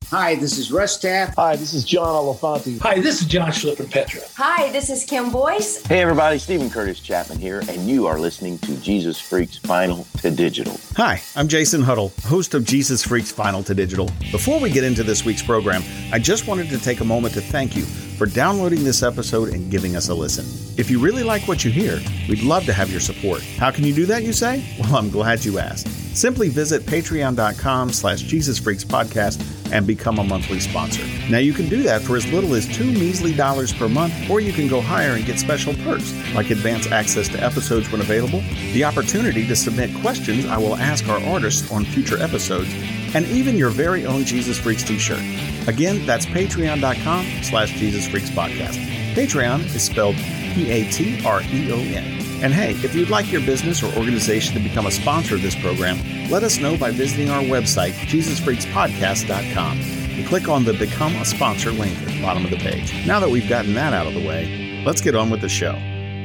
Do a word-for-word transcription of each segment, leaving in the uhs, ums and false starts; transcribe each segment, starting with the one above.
Hi, this is Russ Taff. Hi, this is John Olifanti. Hi, this is John Schlichter-Petra. Hi, this is Kim Boyce. Hey everybody, Stephen Curtis Chapman here, and you are listening to Jesus Freaks Vinyl to Digital. Hi, I'm Jason Huddle, host of Jesus Freaks Vinyl to Digital. Before we get into this week's program, I just wanted to take a moment to thank you for downloading this episode and giving us a listen. If you really like what you hear, we'd love to have your support. How can you do that, you say? Well, I'm glad you asked. Simply visit patreon.com slash Jesus Freaks Podcast and become a monthly sponsor. Now, you can do that for as little as two measly dollars per month, or you can go higher and get special perks, like advance access to episodes when available, the opportunity to submit questions I will ask our artists on future episodes, and even your very own Jesus Freaks t-shirt. Again, that's patreon.com slash Jesus Freaks Podcast. Patreon is spelled P A T R E O N. And hey, if you'd like your business or organization to become a sponsor of this program, let us know by visiting our website, Jesus Freaks Podcast dot com. You click on the Become a Sponsor link at the bottom of the page. Now that we've gotten that out of the way, let's get on with the show.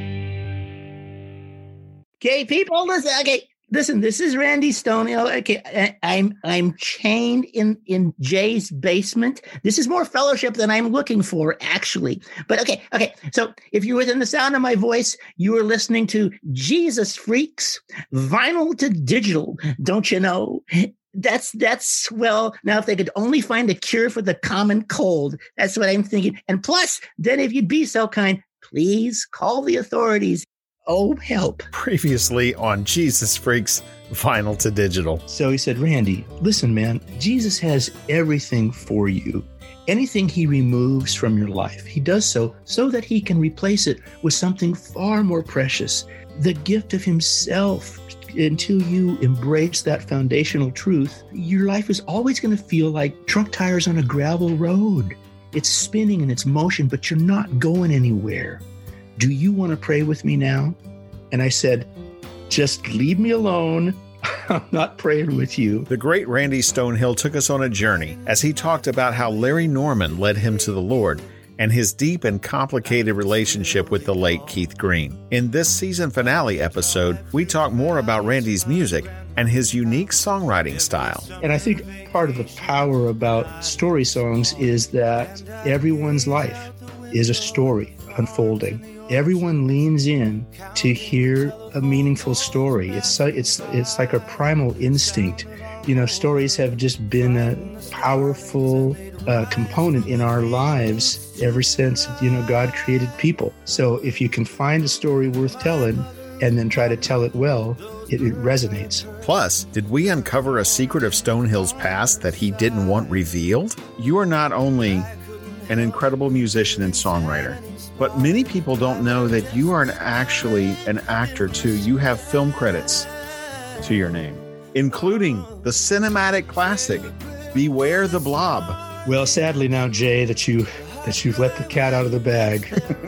Okay, people, listen. Okay, listen. This is Randy Stonehill. Okay, I, I'm I'm chained in in Jay's basement. This is more fellowship than I'm looking for, actually. But okay, okay. So if you're within the sound of my voice, you are listening to Jesus Freaks Vinyl to Digital. Don't you know? That's that's well. Now, if they could only find a cure for the common cold, that's what I'm thinking. And plus, then if you'd be so kind, please call the authorities. Oh, help. Previously on Jesus Freaks Vinyl to Digital. So he said, Randy, listen, man, Jesus has everything for you. Anything he removes from your life, he does so so that he can replace it with something far more precious, the gift of himself. Until you embrace that foundational truth, your life is always going to feel like truck tires on a gravel road. It's spinning and it's motion, but you're not going anywhere. Do you want to pray with me now? And I said, just leave me alone. I'm not praying with you. The great Randy Stonehill took us on a journey as he talked about how Larry Norman led him to the Lord and his deep and complicated relationship with the late Keith Green. In this season finale episode, we talk more about Randy's music and his unique songwriting style. And I think part of the power about story songs is that everyone's life is a story unfolding. Everyone leans in to hear a meaningful story. It's it's it's like a primal instinct. You know, stories have just been a powerful uh, component in our lives ever since, you know, God created people. So if you can find a story worth telling and then try to tell it well, it, it resonates. Plus, did we uncover a secret of Stonehill's past that he didn't want revealed? You are not only an incredible musician and songwriter, but many people don't know that you are an, actually an actor too. You have film credits to your name, including the cinematic classic, Beware the Blob. Well, sadly now, Jay, that you that you've let the cat out of the bag,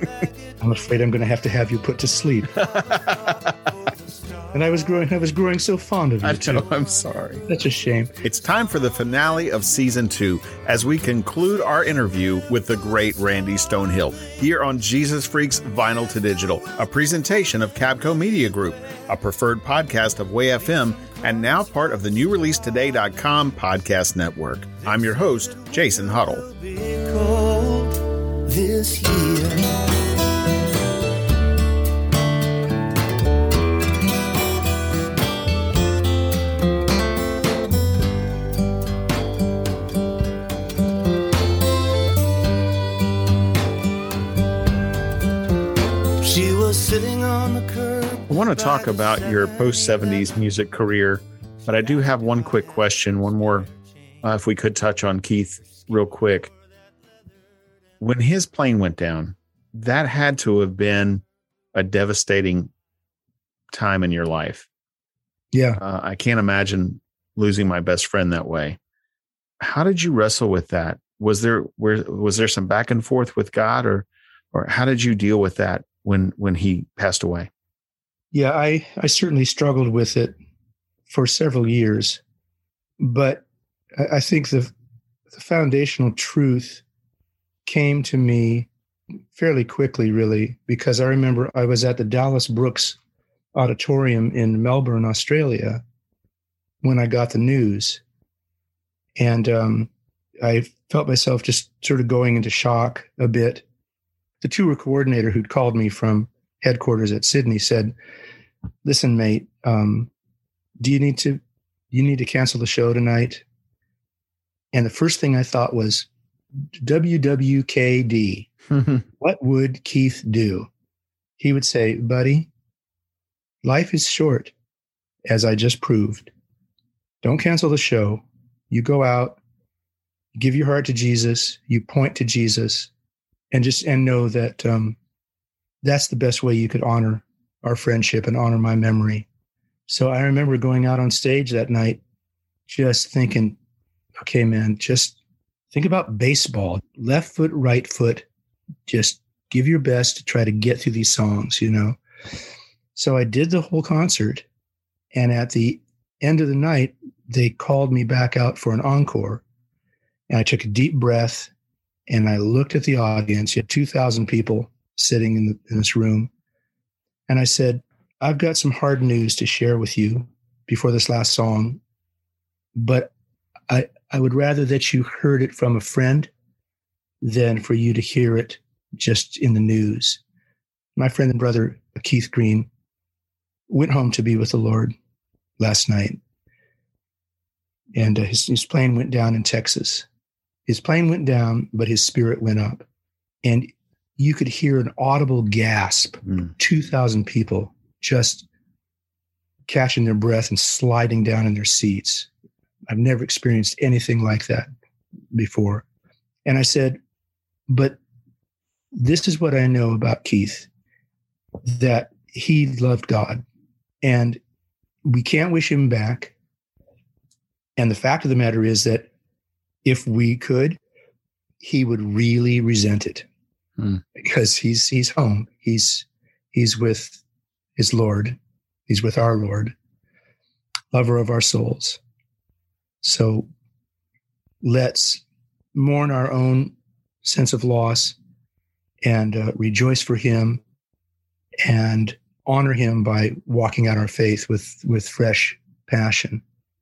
I'm afraid I'm going to have to have you put to sleep. And I was growing, I was growing so fond of you, I too. know, I'm sorry. That's a shame. It's time for the finale of season two as we conclude our interview with the great Randy Stonehill here on Jesus Freaks Vinyl to Digital, a presentation of Cabco Media Group, a preferred podcast of Way F M, and now part of the new release today dot com podcast network. I'm your host, Jason Huddle. This year. I want to talk about your post-seventies music career, but I do have one quick question, one more, uh, if we could touch on Keith real quick. When his plane went down, that had to have been a devastating time in your life. Yeah. Uh, I can't imagine losing my best friend that way. How did you wrestle with that? Was there where was there some back and forth with God, or or how did you deal with that when when he passed away? Yeah, I, I certainly struggled with it for several years, but I, I think the the foundational truth came to me fairly quickly, really, because I remember I was at the Dallas Brooks Auditorium in Melbourne, Australia, when I got the news. And um, I felt myself just sort of going into shock a bit. The tour coordinator who'd called me from headquarters at Sydney said, listen, mate, um, do you need to, you need to cancel the show tonight? And the first thing I thought was, W W K D. What would Keith do? He would say, buddy, life is short, as I just proved. Don't cancel the show. You go out, give your heart to Jesus, you point to Jesus, and just and know that um, that's the best way you could honor our friendship and honor my memory. So I remember going out on stage that night, just thinking, okay, man, just think about baseball, left foot, right foot, just give your best to try to get through these songs, you know? So I did the whole concert. And at the end of the night, they called me back out for an encore. And I took a deep breath and I looked at the audience. You had two thousand people sitting in, the, in this room. And I said, I've got some hard news to share with you before this last song, but I, I would rather that you heard it from a friend than for you to hear it just in the news. My friend and brother, Keith Green, went home to be with the Lord last night. And uh, his, his plane went down in Texas. His plane went down, but his spirit went up. And you could hear an audible gasp, mm. two thousand people just catching their breath and sliding down in their seats. I've never experienced anything like that before. And I said, but this is what I know about Keith, that he loved God. And we can't wish him back. And the fact of the matter is that if we could, he would really resent it hmm. because he's he's home. He's he's with his Lord. He's with our Lord, lover of our souls. So let's mourn our own sense of loss and uh, rejoice for him and honor him by walking out our faith with, with fresh passion.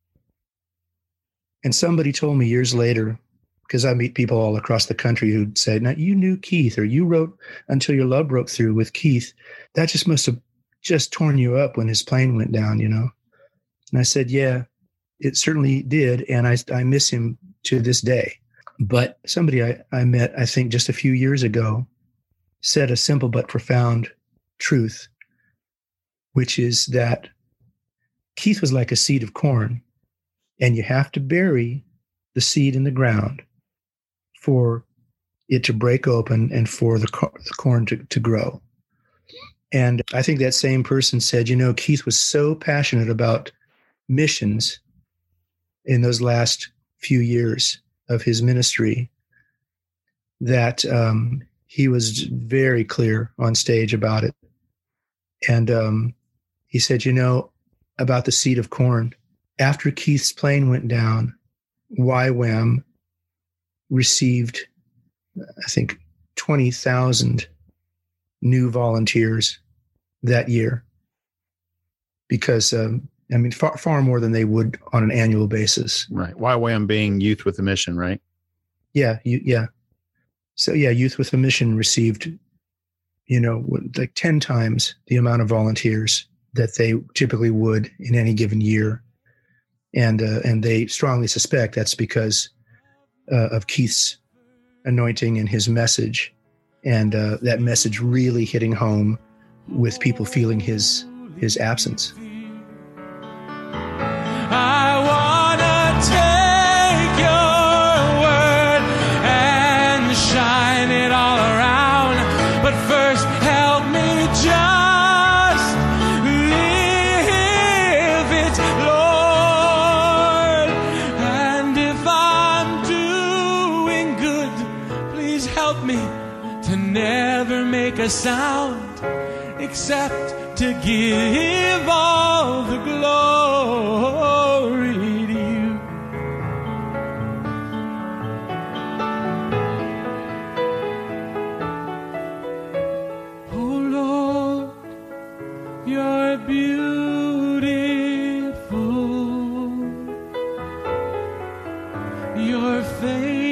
And somebody told me years later, because I meet people all across the country who'd say, now you knew Keith, or you wrote Until Your Love Broke Through with Keith. That just must have just torn you up when his plane went down, you know? And I said, yeah, it certainly did. And I, I miss him to this day. But somebody I, I met, I think just a few years ago, said a simple but profound truth, which is that Keith was like a seed of corn, and you have to bury the seed in the ground for it to break open and for the, co- the corn to, to grow. And I think that same person said, you know, Keith was so passionate about missions in those last few years of his ministry that um, he was very clear on stage about it. And um, he said, you know, about the seed of corn, after Keith's plane went down, Y WAM received, I think, twenty thousand new volunteers that year. Because, um, I mean, far, far more than they would on an annual basis. Right. Y WAM being Youth with a Mission, right? Yeah. You, yeah. So, yeah, Youth with a Mission received, you know, like ten times the amount of volunteers that they typically would in any given year. And uh, and they strongly suspect that's because uh, of Keith's anointing and his message, and uh, that message really hitting home with people feeling his his absence. I wanna take your word and shine it all around, but first help me just live it, Lord. And if I'm doing good, please help me to never make a sound except to give all the glory to you. Oh Lord, you're beautiful. Your face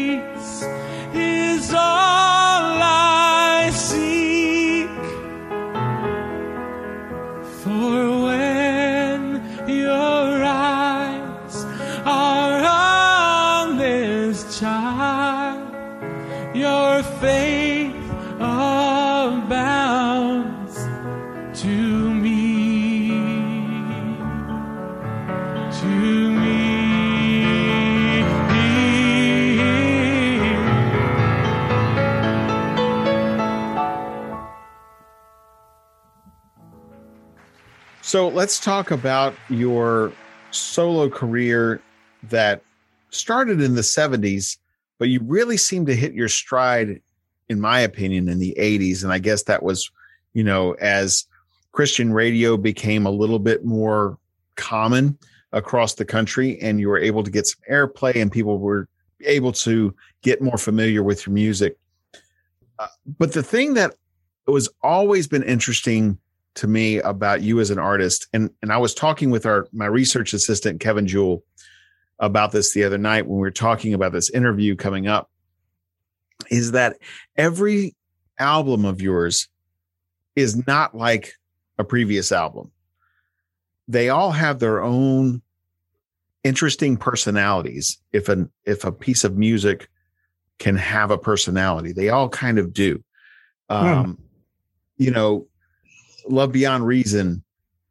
child, your faith abounds to me, to me. So let's talk about your solo career that started in the seventies, but you really seemed to hit your stride, in my opinion, in the eighties. And I guess that was, you know, as Christian radio became a little bit more common across the country and you were able to get some airplay and people were able to get more familiar with your music. Uh, but the thing that was always been interesting to me about you as an artist, and, and I was talking with our my research assistant, Kevin Jewell, about this the other night when we were talking about this interview coming up, is that every album of yours is not like a previous album. They all have their own interesting personalities. If an if a piece of music can have a personality, they all kind of do. Um, hmm. You know, Love Beyond Reason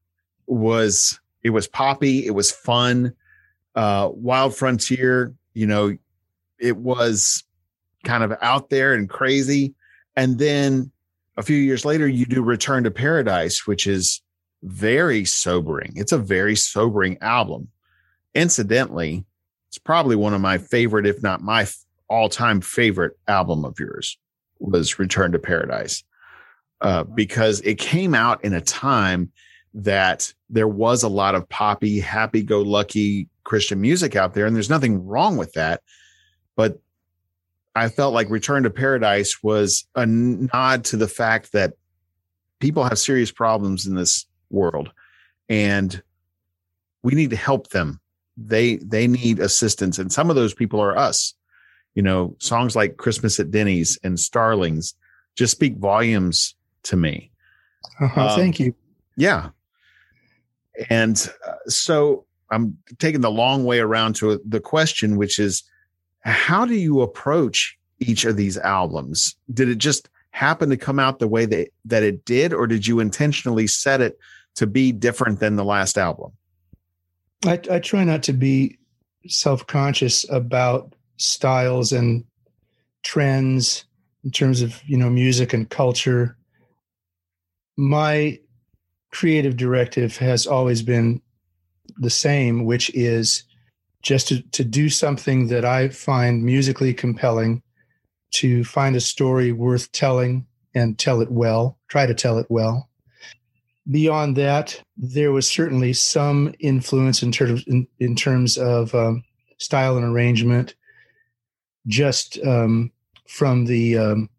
was, it was poppy. It was fun. Uh, Wild Frontier, you know, it was kind of out there and crazy. And then a few years later, you do Return to Paradise, which is very sobering. It's a very sobering album. Incidentally, it's probably one of my favorite, if not my all-time favorite album of yours, was Return to Paradise. Uh, because it came out in a time that there was a lot of poppy, happy-go-lucky Christian music out there, and there's nothing wrong with that. But I felt like Return to Paradise was a nod to the fact that people have serious problems in this world, and we need to help them. They they need assistance, and some of those people are us. You know, songs like Christmas at Denny's and Starlings just speak volumes to me. Uh-huh, um, thank you. Yeah. And uh, so I'm taking the long way around to the question, which is, how do you approach each of these albums? Did it just happen to come out the way that, that it did, or did you intentionally set it to be different than the last album? I, I try not to be self-conscious about styles and trends in terms of, you know, music and culture. My creative directive has always been the same, which is just to, to do something that I find musically compelling, to find a story worth telling and tell it well, try to tell it well. Beyond that, there was certainly some influence in, ter- in, in terms of um, style and arrangement, just um, from the um,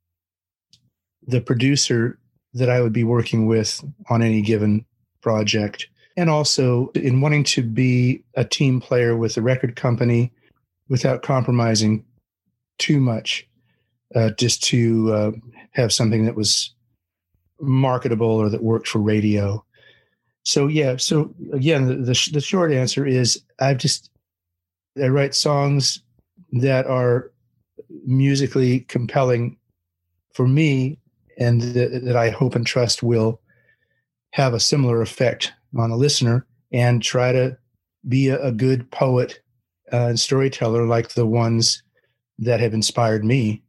the producer that I would be working with on any given project. And also in wanting to be a team player with a record company without compromising too much, uh, just to uh, have something that was marketable or that worked for radio. So, yeah. So again, the, the, the short answer is I've just, I write songs that are musically compelling for me, and that, that I hope and trust will have a similar effect on a listener, and try to be a, a good poet uh, and storyteller like the ones that have inspired me.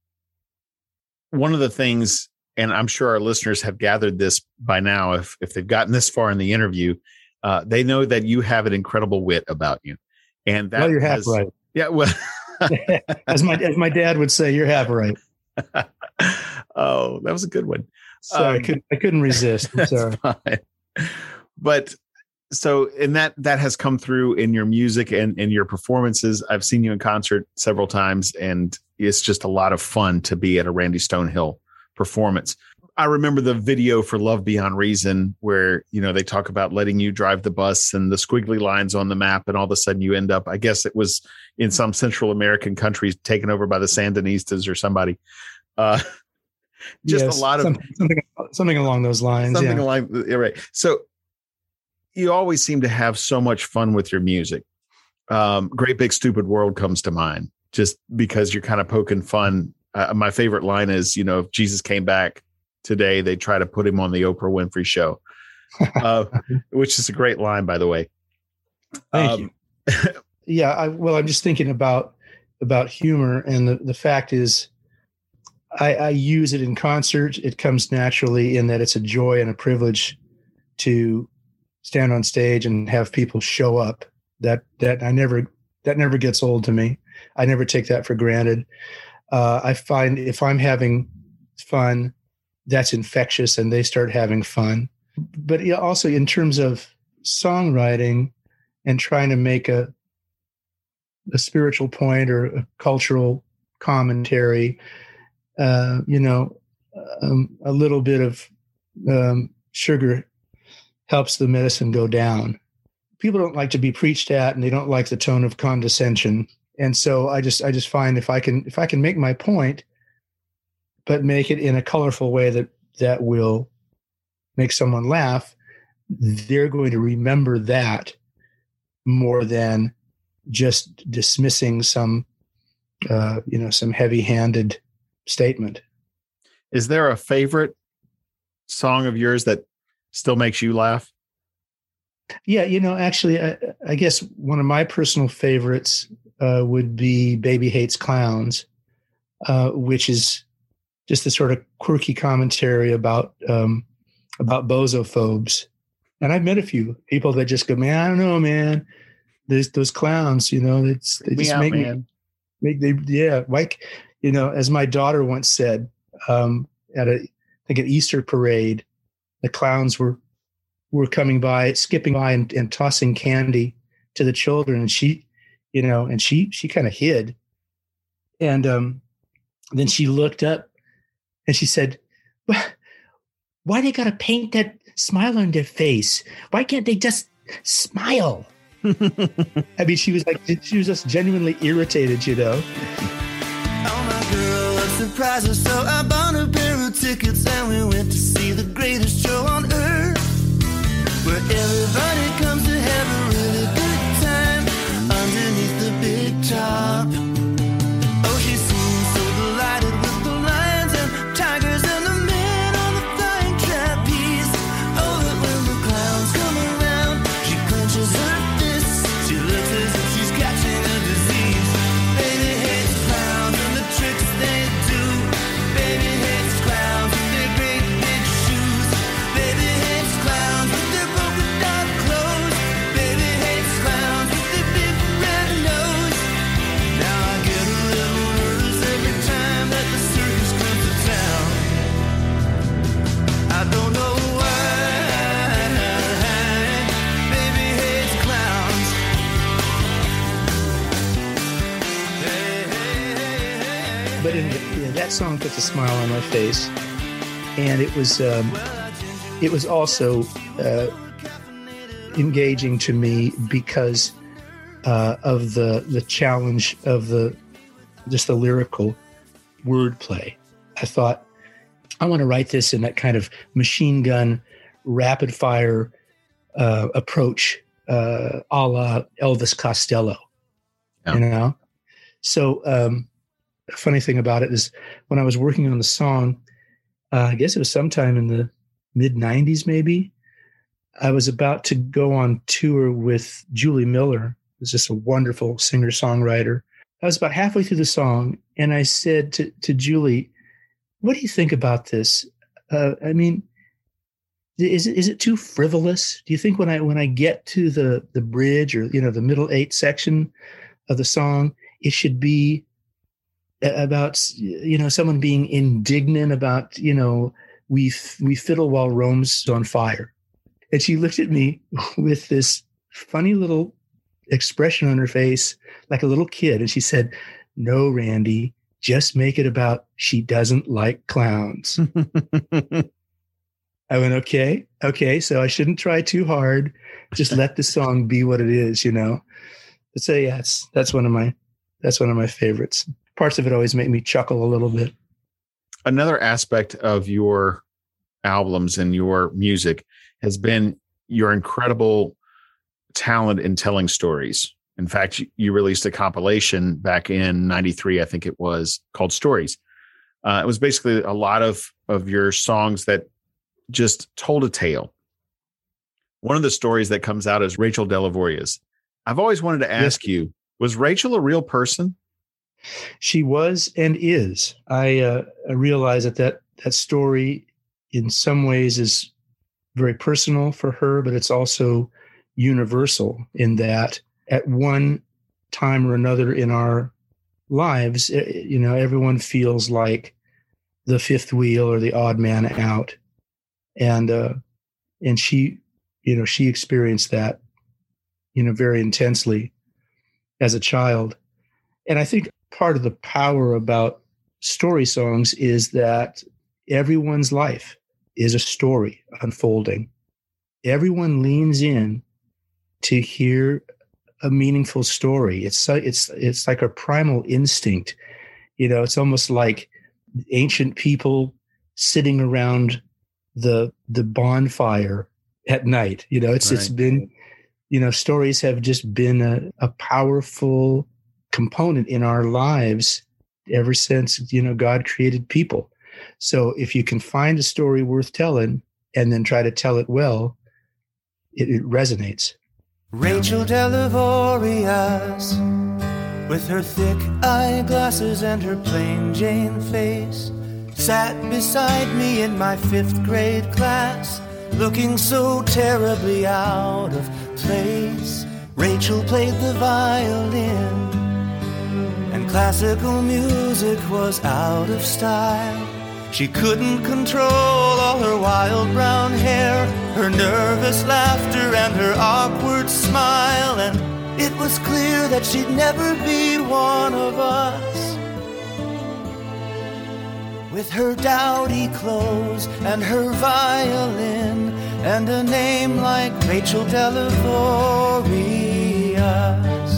One of the things, and I'm sure our listeners have gathered this by now, if, if they've gotten this far in the interview, uh, they know that you have an incredible wit about you. And that well, you're half has, right. Yeah. Well, as my, as my dad would say, you're half right. Oh, that was a good one. So um, I couldn't, I couldn't resist. I'm sorry. Fine. But so, and that, that has come through in your music and in your performances. I've seen you in concert several times, and it's just a lot of fun to be at a Randy Stonehill performance. I remember the video for Love Beyond Reason where, you know, they talk about letting you drive the bus and the squiggly lines on the map, and all of a sudden you end up, I guess it was in some Central American countries taken over by the Sandinistas or somebody. Uh, just yes, a lot of something, something, something along those lines. Something yeah. like, yeah, right. So you always seem to have so much fun with your music. Um, Great Big Stupid World comes to mind just because you're kind of poking fun. Uh, my favorite line is, you know, if Jesus came back today, they try to put him on the Oprah Winfrey Show, uh, which is a great line, by the way. Thank um, you. Yeah. I, well, I'm just thinking about, about humor. And the, the fact is I, I use it in concert. It comes naturally in that it's a joy and a privilege to stand on stage and have people show up. That, that I never, that never gets old to me. I never take that for granted. Uh, I find if I'm having fun, that's infectious and they start having fun. But also in terms of songwriting and trying to make a, a spiritual point or a cultural commentary, uh, you know, um, a little bit of um, sugar helps the medicine go down. People don't like to be preached at, and they don't like the tone of condescension. And so I just, I just find if I can, if I can make my point, but make it in a colorful way that, that will make someone laugh, they're going to remember that more than just dismissing some, uh, you know, some heavy-handed statement. Is there a favorite song of yours that still makes you laugh? Yeah, you know, actually, I, I guess one of my personal favorites uh, would be Baby Hates Clowns, uh, which is just a sort of quirky commentary about um, about bozophobes. And I've met a few people that just go, man, I don't know, man. There's those clowns, you know, it's, they just out, make man. me, make they, yeah, like, you know, as my daughter once said, um, at a, I think an Easter parade, the clowns were, were coming by, skipping by and, and tossing candy to the children. And she, you know, and she, she kind of hid. And um, then she looked up and she said, why they got to paint that smile on their face? Why can't they just smile? I mean, she was like, she was just genuinely irritated, you know. Oh, my girl, a surprise her, so I bought a pair of tickets and we went to see the greatest show on earth, where everybody comes to have a really good time underneath the big top. Oh, she seems so delighted with the lions and tigers and the men on the flying trapeze. Oh, but when the clowns come around, she clenches her fists. She looks as if she's catching a disease. Baby hates clowns and the tricks they do. Baby hates clowns with their great big shoes. Baby hates clowns with their polka dot clothes. Baby hates clowns with their big red nose. Now I get a little nervous every time that the circus comes to town. I don't know why. Baby hates clowns. Hey, hey, hey, hey. But in, yeah, that song puts a smile on my face. And it was, um, it was also uh, engaging to me because uh, of the the challenge of the just the lyrical wordplay. I thought, I want to write this in that kind of machine gun, rapid fire uh, approach, uh, a la Elvis Costello. Yeah. You know. So um, the funny thing about it is, when I was working on the song, uh, I guess it was sometime in the mid nineties, maybe, I was about to go on tour with Julie Miller, who's just a wonderful singer-songwriter. I was about halfway through the song, and I said to, to Julie, what do you think about this? Uh, I mean, is it, is it too frivolous? Do you think when I when I get to the, the bridge, or, you know, the middle eight section of the song, it should be about, you know, someone being indignant about, you know, we we fiddle while Rome's on fire? And she looked at me with this funny little expression on her face, like a little kid. And she said, no, Randy, just make it about she doesn't like clowns. I went, okay, okay. So I shouldn't try too hard. Just let the song be what it is, you know? But so yeah, it's, that's one of my, that's one of my favorites. Parts of it always make me chuckle a little bit. Another aspect of your albums and your music has been your incredible talent in telling stories. In fact, you, you released a compilation back in ninety-three, I think it was, called Stories. Uh, it was basically a lot of, of your songs that just told a tale. One of the stories that comes out is Rachel Delavoria's. I've always wanted to ask yes. you, was Rachel a real person? She was and is. I, uh, I realize that, that that story in some ways is very personal for her, but it's also universal in that at one time or another in our lives, you know, everyone feels like the fifth wheel or the odd man out. And, uh, and she, you know, she experienced that, you know, very intensely as a child. And I think part of the power about story songs is that everyone's life is a story unfolding. Everyone leans in to hear a meaningful story. It's so, it's it's like a primal instinct. You know, it's almost like ancient people sitting around the the bonfire at night. You know, it's right. It's been, you know, stories have just been a, a powerful component in our lives ever since, you know, God created people. So if you can find a story worth telling and then try to tell it well, it, it resonates. Rachel Delavorias, with her thick eyeglasses and her plain Jane face, sat beside me in my fifth grade class, looking so terribly out of place. Rachel played the violin, and classical music was out of style. She couldn't control all her wild brown hair, her nervous laughter and her awkward smile, and it was clear that she'd never be one of us. With her dowdy clothes and her violin and a name like Rachel Delavorias.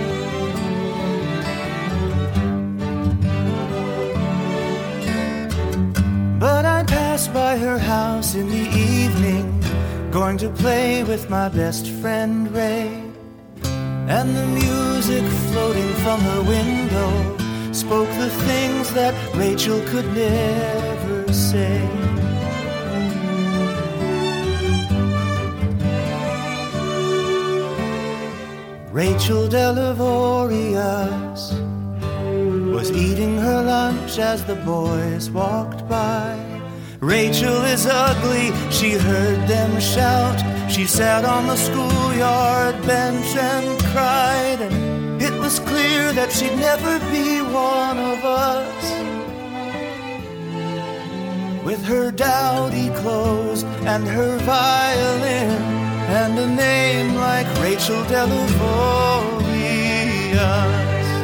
But I'd pass by her house in the evening, going to play with my best friend Ray. And the music floating from her window spoke the things that Rachel could never say. Rachel Delavorias was eating her lunch as the boys walked by. Rachel is ugly, she heard them shout. She sat on the schoolyard bench and cried, and it was clear that she'd never be one of us. With her dowdy clothes and her violin and a name like Rachel Delavorias.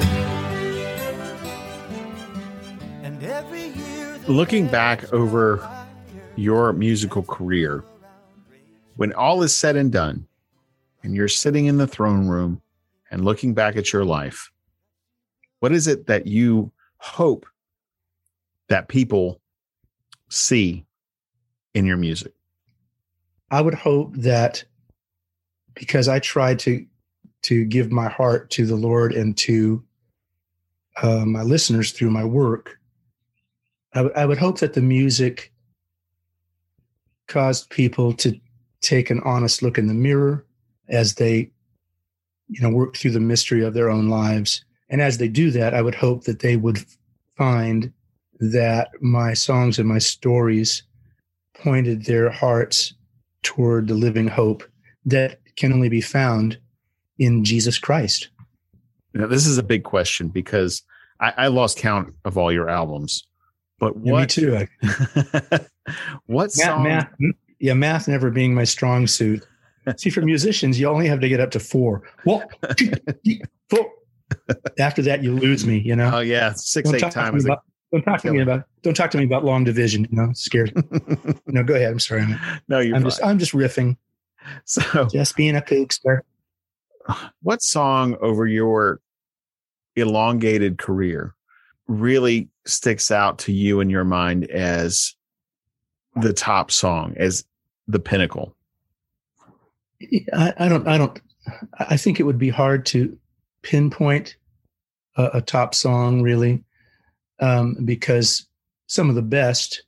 Looking back over your musical career, when all is said and done, and you're sitting in the throne room and looking back at your life, what is it that you hope that people see in your music? I would hope that because I tried to to give my heart to the Lord and to uh, my listeners through my work, I, w- I would hope that the music caused people to take an honest look in the mirror as they, you know, work through the mystery of their own lives. And as they do that, I would hope that they would find that my songs and my stories pointed their hearts toward the living hope that can only be found in Jesus Christ. Now, this is a big question because I, I lost count of all your albums. But what? Yeah, me too. What song? Math, math, yeah, math never being my strong suit. See, for musicians, you only have to get up to four. One, two, three, four. After that, you lose me. You know. Oh yeah, six don't eight times. About, don't talk to me about. Don't talk to me about long division. You know, scared. No, go ahead. I'm sorry. I'm, no, you're. I'm fine. just. I'm just riffing. So just being a kookster. What song over your elongated career really sticks out to you in your mind as the top song, as the pinnacle? I, I don't, I don't, I think it would be hard to pinpoint a, a top song, really, um, because some of the best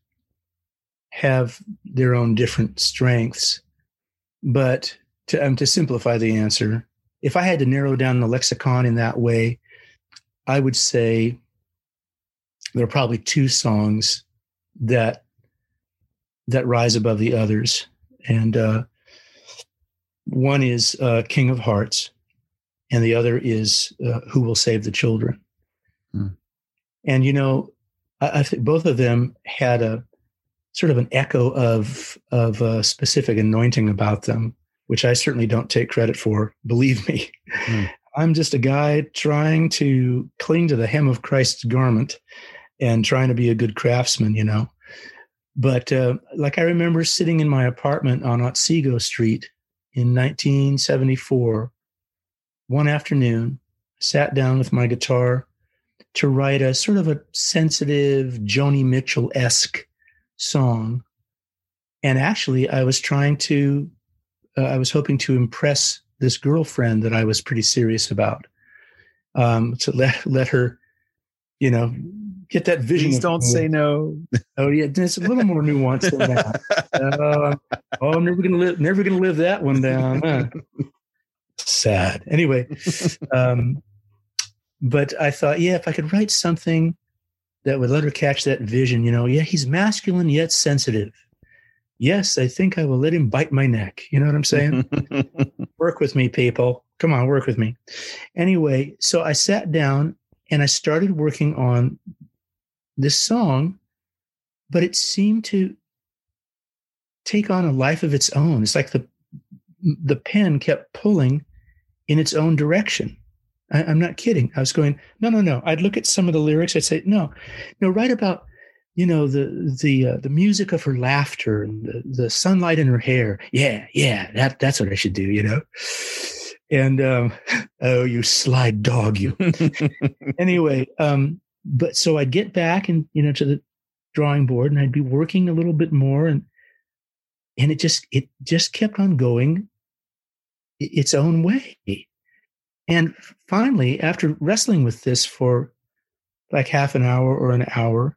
have their own different strengths. But to, um, to simplify the answer, if I had to narrow down the lexicon in that way, I would say there are probably two songs that that rise above the others. And uh, one is uh, King of Hearts, and the other is uh, Who Will Save the Children. Hmm. And, you know, I, I think both of them had a sort of an echo of, of a specific anointing about them, which I certainly don't take credit for, believe me. Hmm. I'm just a guy trying to cling to the hem of Christ's garment and trying to be a good craftsman, you know. But uh, like I remember sitting in my apartment on Otsego Street in nineteen seventy-four, one afternoon, sat down with my guitar to write a sort of a sensitive Joni Mitchell-esque song. And actually, I was trying to, uh, I was hoping to impress this girlfriend that I was pretty serious about, um, to let let her, you know, get that vision. Please don't say no. Oh yeah, it's a little more nuanced than that. Uh, oh, I'm never gonna live, never gonna live that one down. Huh? Sad. Anyway, um, but I thought, yeah, if I could write something that would let her catch that vision, you know, yeah, he's masculine yet sensitive. Yes, I think I will let him bite my neck. You know what I'm saying? Work with me, people. Come on, work with me. Anyway, so I sat down and I started working on this song, but it seemed to take on a life of its own. It's like the the pen kept pulling in its own direction. I, I'm not kidding. I was going, no, no, no. I'd look at some of the lyrics. I'd say, no, no, write about, you know, the the uh, the music of her laughter and the, the sunlight in her hair. Yeah, yeah, that that's what I should do, you know. And um, oh, you sly dog, you. Anyway, um, but so I'd get back and you know to the drawing board, and I'd be working a little bit more, and and it just it just kept on going its own way. And finally, after wrestling with this for like half an hour or an hour,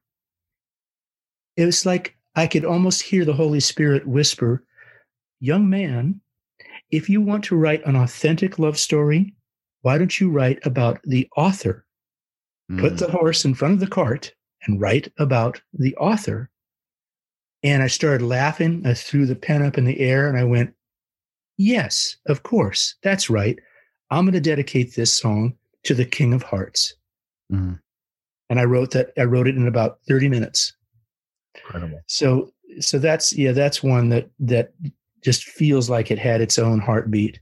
it was like I could almost hear the Holy Spirit whisper, "Young man, if you want to write an authentic love story, why don't you write about the author? Mm. Put the horse in front of the cart and write about the author." And I started laughing. I threw the pen up in the air and I went, yes, of course, that's right. I'm going to dedicate this song to the King of Hearts. Mm. And I wrote that. I wrote it in about thirty minutes. Incredible. So, so that's, yeah, that's one that, that just feels like it had its own heartbeat.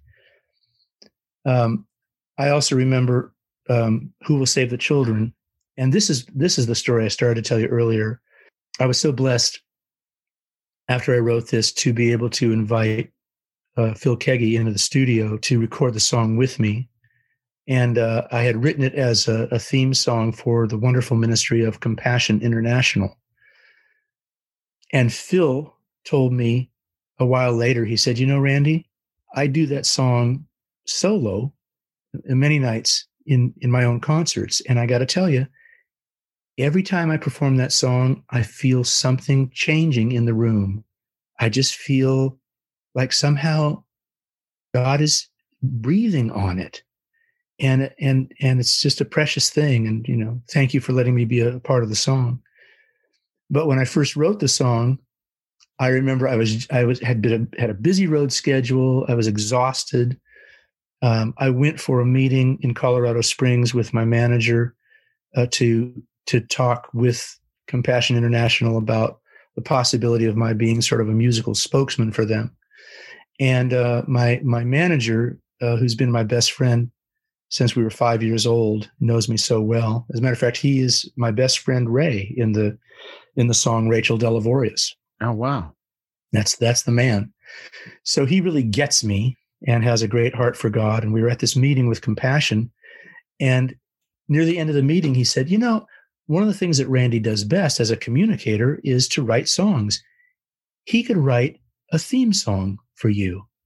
Um, I also remember um, Who Will Save the Children. And this is, this is the story I started to tell you earlier. I was so blessed after I wrote this to be able to invite uh, Phil Keggy into the studio to record the song with me. And uh, I had written it as a, a theme song for the wonderful ministry of Compassion International. And Phil told me a while later, he said, you know, Randy, I do that song solo many nights in, in my own concerts. And I got to tell you, every time I perform that song, I feel something changing in the room. I just feel like somehow God is breathing on it. And, and, and it's just a precious thing. And, you know, thank you for letting me be a part of the song. But when I first wrote the song, I remember I was, I was, had been a, had a busy road schedule. I was exhausted. Um, I went for a meeting in Colorado Springs with my manager uh, to, to talk with Compassion International about the possibility of my being sort of a musical spokesman for them. And uh, my, my manager, uh, who's been my best friend since we were five years old, knows me so well. As a matter of fact, he is my best friend, Ray, in the, in the song Rachel Delavorius. Oh, wow. That's, that's the man. So he really gets me and has a great heart for God. And we were at this meeting with Compassion, and near the end of the meeting, he said, you know, one of the things that Randy does best as a communicator is to write songs. He could write a theme song for you.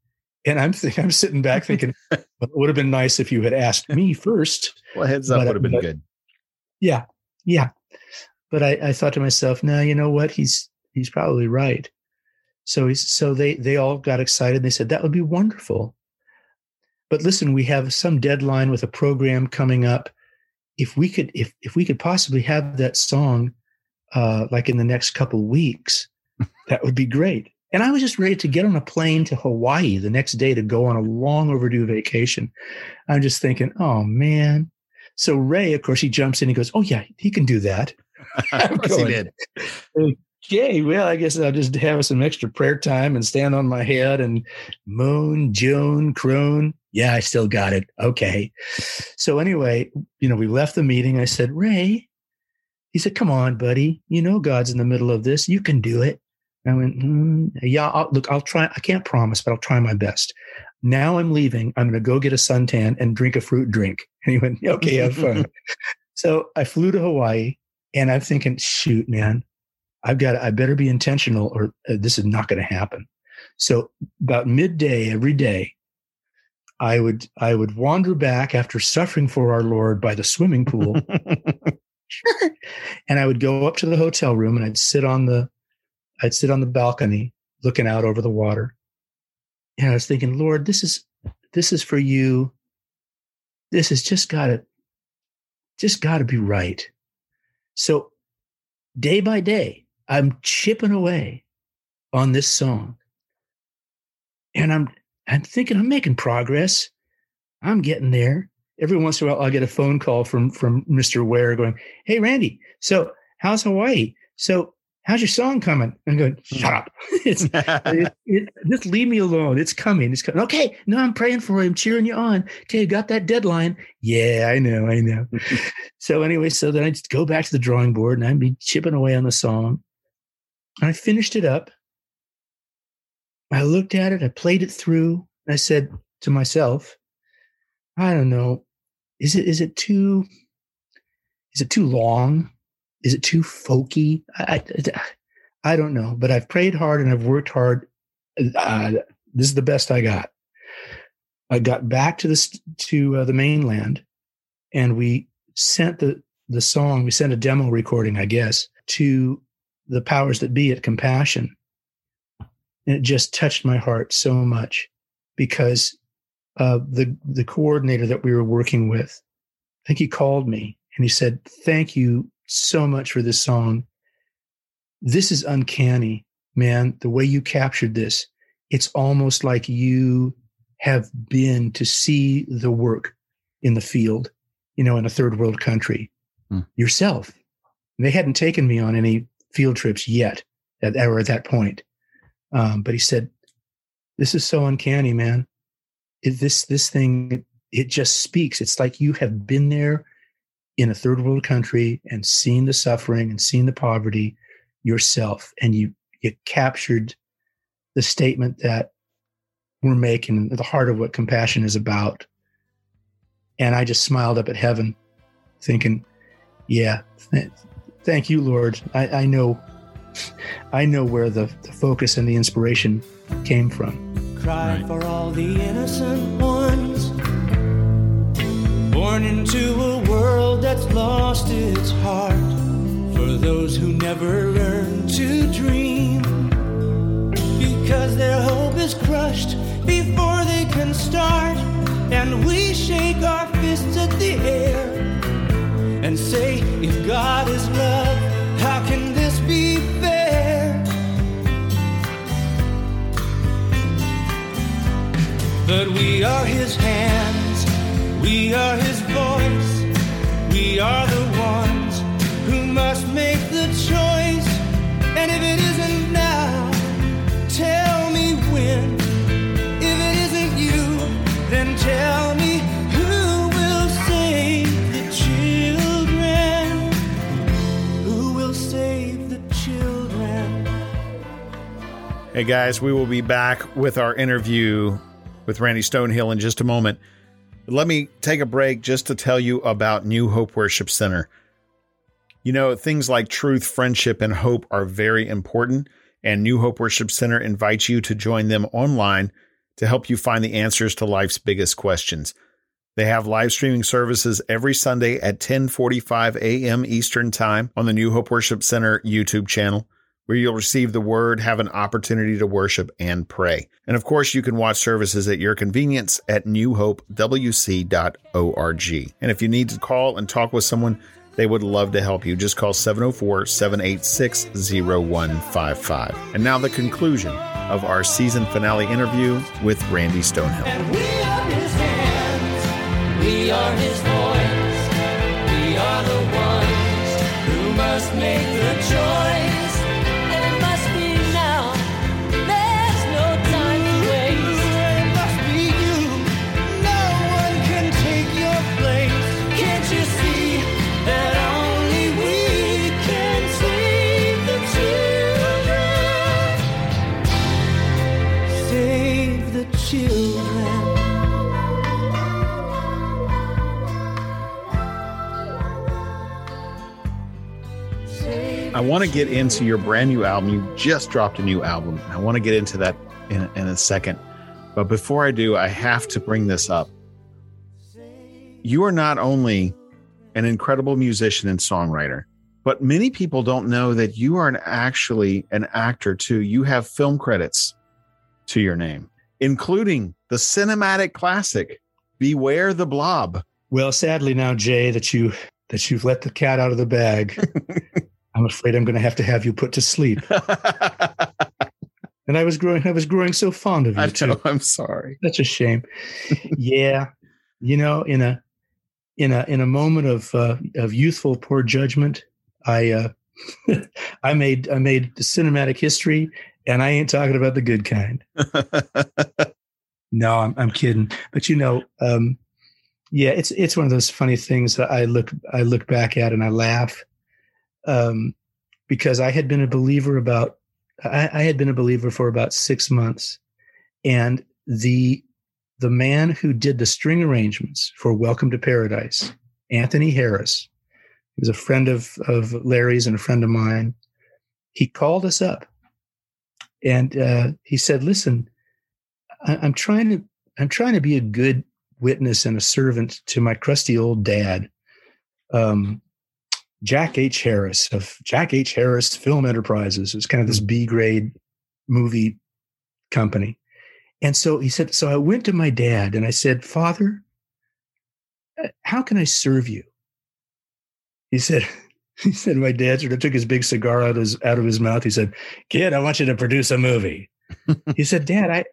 And I'm th- I'm sitting back thinking, well, it would have been nice if you had asked me first. Well, heads up but, would have been but, good. Yeah, yeah. But I, I thought to myself, no, you know what? He's he's probably right. So he's, so they they all got excited. They said that would be wonderful. But listen, we have some deadline with a program coming up. If we could, if if we could possibly have that song, uh, like in the next couple of weeks, that would be great. And I was just ready to get on a plane to Hawaii the next day to go on a long overdue vacation. I'm just thinking, oh man. So Ray, of course, he jumps in and goes, oh yeah, he can do that. Of course he did. Okay, well, I guess I'll just have some extra prayer time and stand on my head and moan, Joan, crone. Yeah, I still got it. Okay. So anyway, you know, we left the meeting. I said, Ray, he said, come on, buddy. You know, God's in the middle of this. You can do it. I went, mm, yeah, I'll, look, I'll try. I can't promise, but I'll try my best. Now I'm leaving. I'm going to go get a suntan and drink a fruit drink. And he went, okay, have fun. So I flew to Hawaii and I'm thinking, shoot, man, I've got, I better be intentional or uh, this is not going to happen. So about midday every day, I would, I would wander back after suffering for our Lord by the swimming pool. And I would go up to the hotel room and I'd sit on the, I'd sit on the balcony looking out over the water. And I was thinking, Lord, this is, this is for you. This has just got to, just got to be right. So day by day, I'm chipping away on this song. And I'm, I'm thinking I'm making progress. I'm getting there. Every once in a while, I'll get a phone call from, from Mister Ware going, hey, Randy, so how's Hawaii? So how's your song coming? I'm going, shut up. It's, it, it, just leave me alone. It's coming. It's coming. Okay. No, I'm praying for you. I'm cheering you on. Okay. Got that deadline. Yeah, I know. I know. So anyway, so then I just go back to the drawing board and I'd be chipping away on the song. And I finished it up. I looked at it. I played it through. I said to myself, I don't know. Is it, is it too, is it too long? Is it too folky? I, I, I don't know, but I've prayed hard and I've worked hard. Uh, this is the best I got. I got back to this, to uh, the mainland and we sent the, the song, we sent a demo recording, I guess, to the powers that be at Compassion. And it just touched my heart so much because uh, the, the coordinator that we were working with, I think he called me and he said, thank you so much for this song. This is uncanny, man. The way you captured this, it's almost like you have been to see the work in the field, you know, in a third world country hmm. yourself. They hadn't taken me on any field trips yet at, or at that point. Um, but he said, this is so uncanny, man. It, this, this thing, it just speaks. It's like you have been there in a third world country and seen the suffering and seen the poverty yourself. And you, you captured the statement that we're making, the heart of what Compassion is about. And I just smiled up at heaven thinking, yeah, th- thank you, Lord. I, I know, I know where the, the focus and the inspiration came from. Cry right. For all the innocent ones born into a world that's lost its heart, for those who never learn to dream, because their hope is crushed before they can start, and we shake our fists at the air and say, if God is love, how can this be fair? But we are his hands, we are his voice, we are the ones who must make the choice. And if it isn't now, tell me when. If it isn't you, then tell me who will save the children. Who will save the children? Hey guys, we will be back with our interview with Randy Stonehill in just a moment. Let me take a break just to tell you about New Hope Worship Center. You know, things like truth, friendship, and hope are very important, and New Hope Worship Center invites you to join them online to help you find the answers to life's biggest questions. They have live streaming services every Sunday at ten forty-five a.m. Eastern Time on the New Hope Worship Center YouTube channel, where you'll receive the word, have an opportunity to worship, and pray. And of course, you can watch services at your convenience at new hope w c dot org. And if you need to call and talk with someone, they would love to help you. Just call seven oh four, seven eight six, oh one five five. And now the conclusion of our season finale interview with Randy Stonehill. And we are his hands, we are his voice, we are the ones who must make the choice, and it must be now, there's no time to waste. It must be you, no one can take your place. Can't you see that only we can save the children? Save the children. I want to get into your brand new album. You just dropped a new album. I want to get into that in, in a second. But before I do, I have to bring this up. You are not only an incredible musician and songwriter, but many people don't know that you are an, actually an actor too. You have film credits to your name, including the cinematic classic, Beware the Blob. Well, sadly now, Jay, that you that you've let the cat out of the bag, I'm afraid I'm going to have to have you put to sleep. And I was growing, I was growing so fond of you I too. know, I'm sorry. Such a shame. Yeah, you know, in a in a in a moment of uh, of youthful poor judgment, I uh, I made I made cinematic history, and I ain't talking about the good kind. No, I'm I'm kidding. But you know, um, yeah, it's it's one of those funny things that I look I look back at and I laugh, um, because I had been a believer about I, I had been a believer for about six months, and the the man who did the string arrangements for Welcome to Paradise, Anthony Harris, he was a friend of of Larry's and a friend of mine. He called us up, and uh, he said, "Listen, I, I'm trying to I'm trying to be a good witness and a servant to my crusty old dad, um, Jack H. Harris of Jack H. Harris Film Enterprises." It's kind of this B grade movie company. And so he said, so I went to my dad and I said, "Father, how can I serve you?" He said, he said, my dad sort of took his big cigar out of his, out of his mouth. He said, "Kid, I want you to produce a movie." He said, "Dad, I,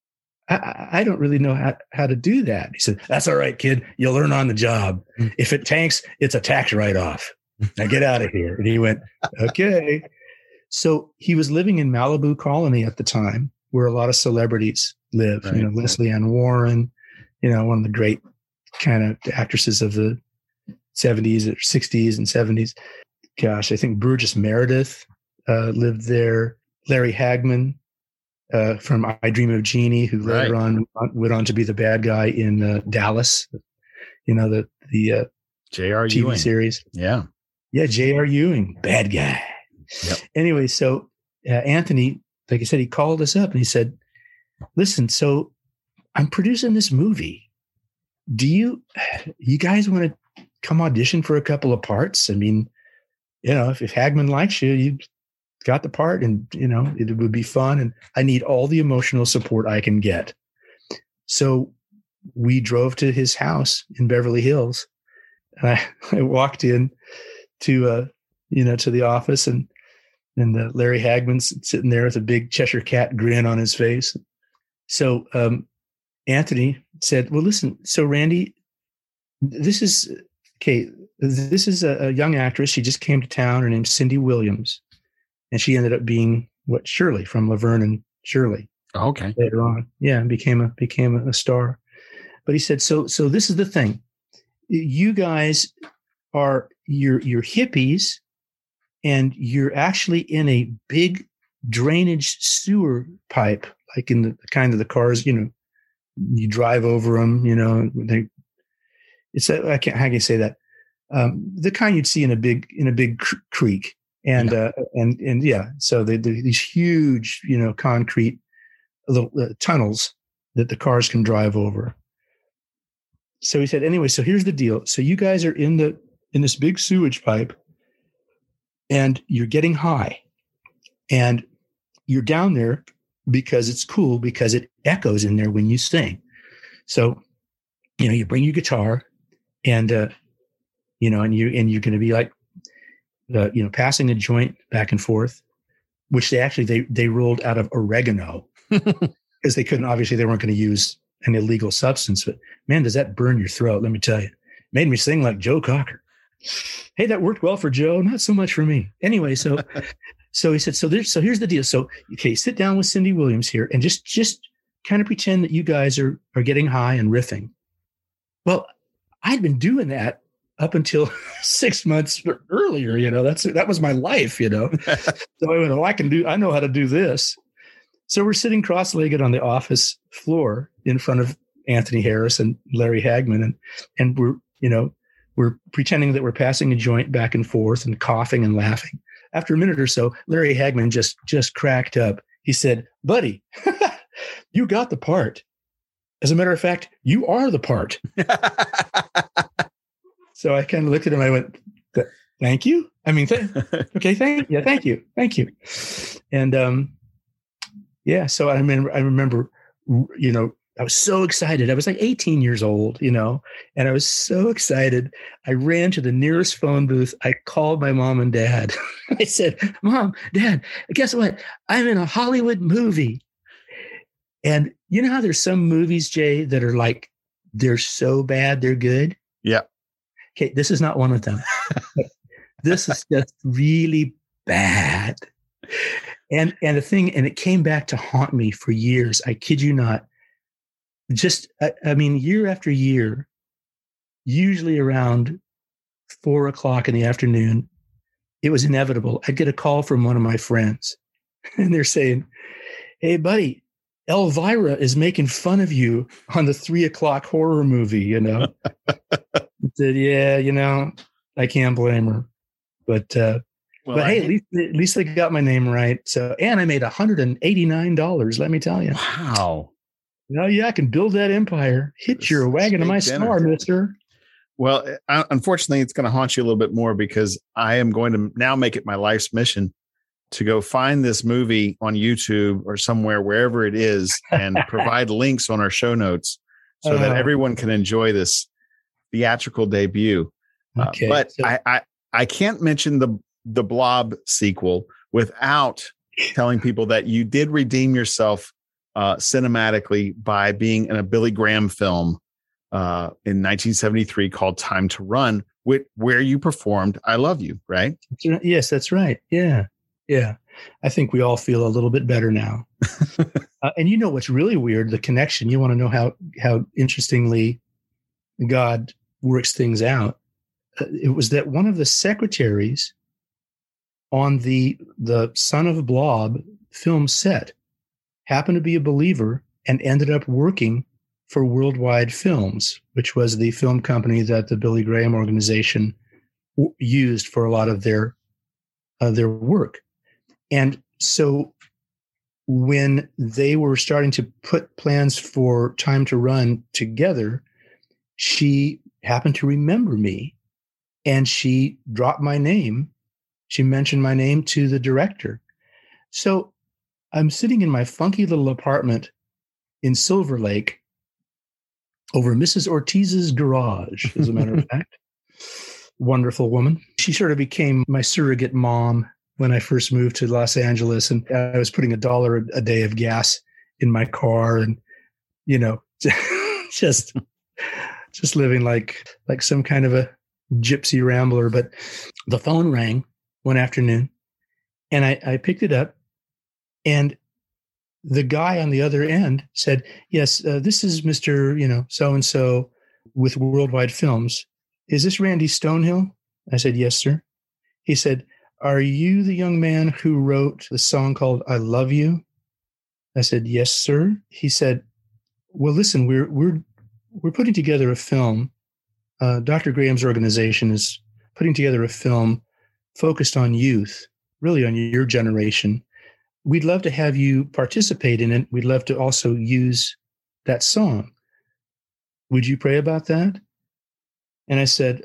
I, I don't really know how, how to do that." He said, "That's all right, kid. You'll learn on the job. If it tanks, it's a tax write-off. Now get out of here." And he went, "Okay." So he was living in Malibu Colony at the time, where a lot of celebrities live. Right. You know, Leslie Ann Warren, you know, one of the great kind of actresses of the seventies or sixties and seventies. Gosh, I think Burgess Meredith uh, lived there. Larry Hagman uh, from I Dream of Jeannie, who later right. on went on to be the bad guy in uh, Dallas. You know, the the uh, J R. T V Ewing series. Yeah, yeah, J R. Ewing, bad guy. Yep. Anyway, so uh, Anthony, like I said, he called us up and he said, "Listen, so I'm producing this movie. Do you, you guys want to come audition for a couple of parts? I mean, you know, if, if Hagman likes you, you got the part, and, you know, it would be fun. And I need all the emotional support I can get." So we drove to his house in Beverly Hills. And I, I walked in to, uh, you know, to the office, and And uh, Larry Hagman's sitting there with a big Cheshire cat grin on his face. So um, Anthony said, "Well, listen, so Randy, this is, okay, this is a, a young actress. She just came to town. Her name's Cindy Williams. And she ended up being, what, Shirley from Laverne and Shirley." Okay. Later on. Yeah, and became a, became a star. But he said, so, so this is the thing. You guys are, you're, you're hippies, and you're actually in a big drainage sewer pipe, like in the kind of the cars, you know, you drive over them, you know, they, it's, a, I can't, how can you say that? Um, the kind you'd see in a big, in a big cr- creek. And, yeah. uh, and, and yeah, so they, they, these huge, you know, concrete little uh, tunnels that the cars can drive over. So he said, anyway, so here's the deal. So you guys are in the in this big sewage pipe, and you're getting high, and you're down there because it's cool, because it echoes in there when you sing. So, you know, you bring your guitar, and uh, you know, and you and you're going to be like, uh, you know, passing a joint back and forth, which they actually they they rolled out of oregano because they couldn't, obviously they weren't going to use an illegal substance. But man, does that burn your throat? Let me tell you, made me sing like Joe Cocker. Hey, that worked well for Joe, not so much for me. Anyway, so so he said, so there's so here's the deal. So okay, sit down with Cindy Williams here and just just kind of pretend that you guys are are getting high and riffing. Well, I'd been doing that up until six months earlier. You know, that's that was my life. You know, so I went, oh, I can do. I know how to do this. So we're sitting cross-legged on the office floor in front of Anthony Harris and Larry Hagman, and and we're you know. We're pretending that we're passing a joint back and forth and coughing and laughing. After a minute or so, Larry Hagman just, just cracked up. He said, buddy, you got the part. As a matter of fact, you are the part. So I kind of looked at him. I went, thank you. I mean, th- okay, thank you. Thank you. Thank you. And um, yeah, so I remember, I remember, you know, I was so excited. I was like eighteen years old, you know, and I was so excited. I ran to the nearest phone booth. I called my mom and dad. I said, Mom, Dad, guess what? I'm in a Hollywood movie. And you know how there's some movies, Jay, that are like, they're so bad, they're good? Yeah. Okay, this is not one of them. This is just really bad. And, and the thing, and it came back to haunt me for years. I kid you not. Just, I, I mean, year after year, usually around four o'clock in the afternoon, it was inevitable. I'd get a call from one of my friends, and they're saying, hey, buddy, Elvira is making fun of you on the three o'clock horror movie, you know? I said, yeah, you know, I can't blame her. But, uh, well, but hey, at least, at least they got my name right. So, and I made one hundred eighty-nine dollars, let me tell you. Wow. No, yeah, I can build that empire. Hit This your wagon to my dinner. star, mister. Well, I, unfortunately, it's going to haunt you a little bit more because I am going to now make it my life's mission to go find this movie on YouTube or somewhere, wherever it is, and provide links on our show notes so uh, that everyone can enjoy this theatrical debut. Okay, uh, but so- I, I, I can't mention the the Blob sequel without telling people that you did redeem yourself Uh, cinematically by being in a Billy Graham film uh, in nineteen seventy-three called Time to Run, with, where you performed I Love You, right? Yes, that's right. Yeah. Yeah. I think we all feel a little bit better now. uh, and you know what's really weird, the connection. You want to know how, how interestingly God works things out. Uh, it was that one of the secretaries on the, the Son of Blob film set happened to be a believer and ended up working for Worldwide Films, which was the film company that the Billy Graham organization w- used for a lot of their uh, their work. And so when they were starting to put plans for Time to Run together, she happened to remember me, and she dropped my name. She mentioned my name to the director. So I'm sitting in my funky little apartment in Silver Lake over Missus Ortiz's garage, as a matter of fact. Wonderful woman. She sort of became my surrogate mom when I first moved to Los Angeles, and I was putting a dollar a day of gas in my car and, you know, just, just living like, like some kind of a gypsy rambler. But the phone rang one afternoon, and I, I picked it up. And the guy on the other end said, yes, uh, this is Mister, you know, so-and-so with Worldwide Films. Is this Randy Stonehill? I said, yes, sir. He said, are you the young man who wrote the song called I Love You? I said, yes, sir. He said, well, listen, we're, we're, we're putting together a film. Uh, Doctor Graham's organization is putting together a film focused on youth, really on your generation. We'd love to have you participate in it. We'd love to also use that song. Would you pray about that? And I said,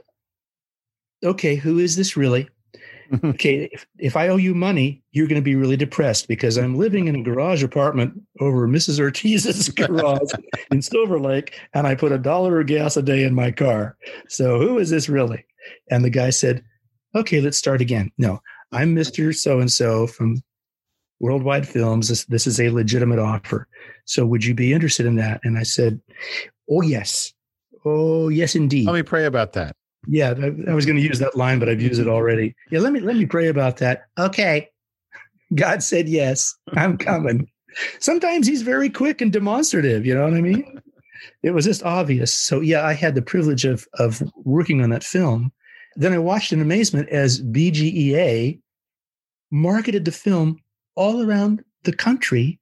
okay, who is this really? Okay, if, if I owe you money, you're going to be really depressed because I'm living in a garage apartment over Missus Ortiz's garage in Silver Lake, and I put a dollar of gas a day in my car. So who is this really? And the guy said, okay, let's start again. No, I'm Mister So-and-so from Worldwide Films. This, this is a legitimate offer. So would you be interested in that? And I said, oh, yes. Oh, yes, indeed. Let me pray about that. Yeah, I, I was going to use that line, but I've used it already. Yeah, let me let me pray about that. Okay. God said yes. I'm coming. Sometimes he's very quick and demonstrative, you know what I mean? It was just obvious. So yeah, I had the privilege of of working on that film. Then I watched in amazement as B G E A marketed the film all around the country.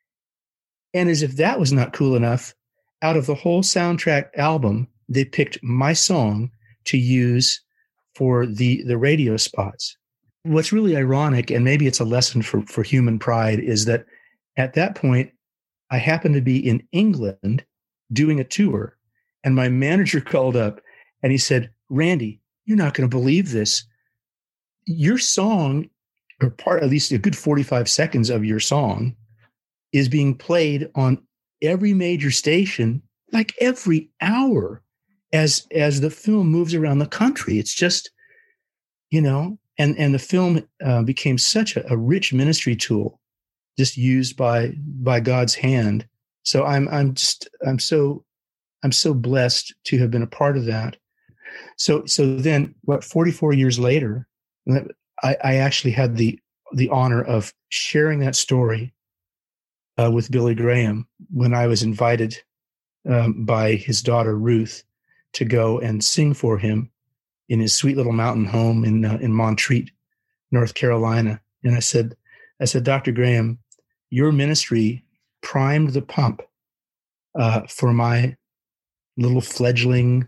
And as if that was not cool enough, out of the whole soundtrack album, they picked my song to use for the, the radio spots. What's really ironic, and maybe it's a lesson for, for human pride, is that at that point, I happened to be in England doing a tour, and my manager called up and he said, Randy, you're not going to believe this. Your song, or part, at least a good forty-five seconds of your song, is being played on every major station, like every hour. As as the film moves around the country, it's just, you know, and, and the film uh, became such a, a rich ministry tool, just used by by God's hand. So I'm I'm just I'm so I'm so blessed to have been a part of that. So so then, what forty-four years later, I, I actually had the the honor of sharing that story uh, with Billy Graham when I was invited um, by his daughter Ruth to go and sing for him in his sweet little mountain home in uh, in Montreat, North Carolina. And I said, I said, Doctor Graham, your ministry primed the pump uh, for my little fledgling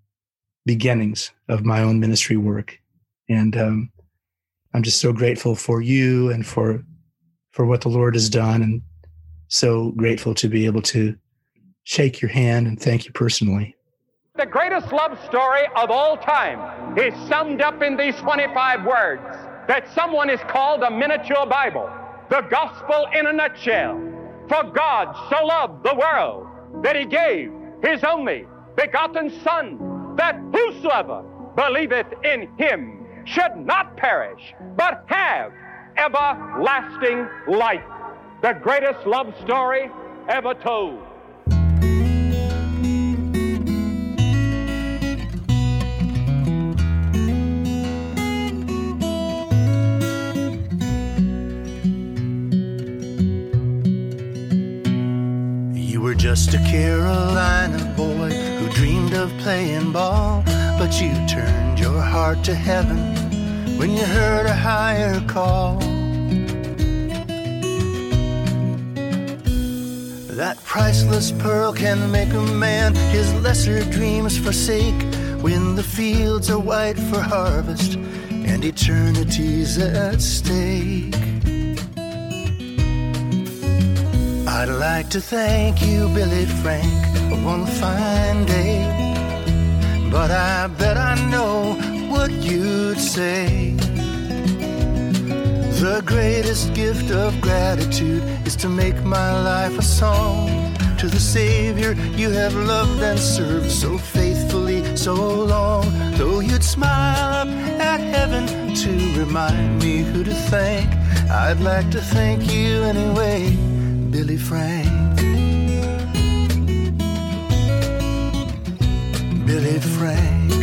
beginnings of my own ministry work. And um, I'm just so grateful for you and for for what the Lord has done, and so grateful to be able to shake your hand and thank you personally. The greatest love story of all time is summed up in these twenty-five words that someone has called a miniature Bible. The gospel in a nutshell. For God so loved the world that he gave his only begotten Son, that whosoever believeth in him should not perish, but have everlasting life. The greatest love story ever told. Just a Carolina boy who dreamed of playing ball, but you turned your heart to heaven when you heard a higher call. That priceless pearl can make a man his lesser dreams forsake when the fields are white for harvest and eternity's at stake. I'd like to thank you, Billy Frank, for one fine day, but I bet I know what you'd say. The greatest gift of gratitude is to make my life a song to the Savior you have loved and served so faithfully so long. Though you'd smile up at heaven to remind me who to thank, I'd like to thank you anyway, Billy Frank. Billy Frank.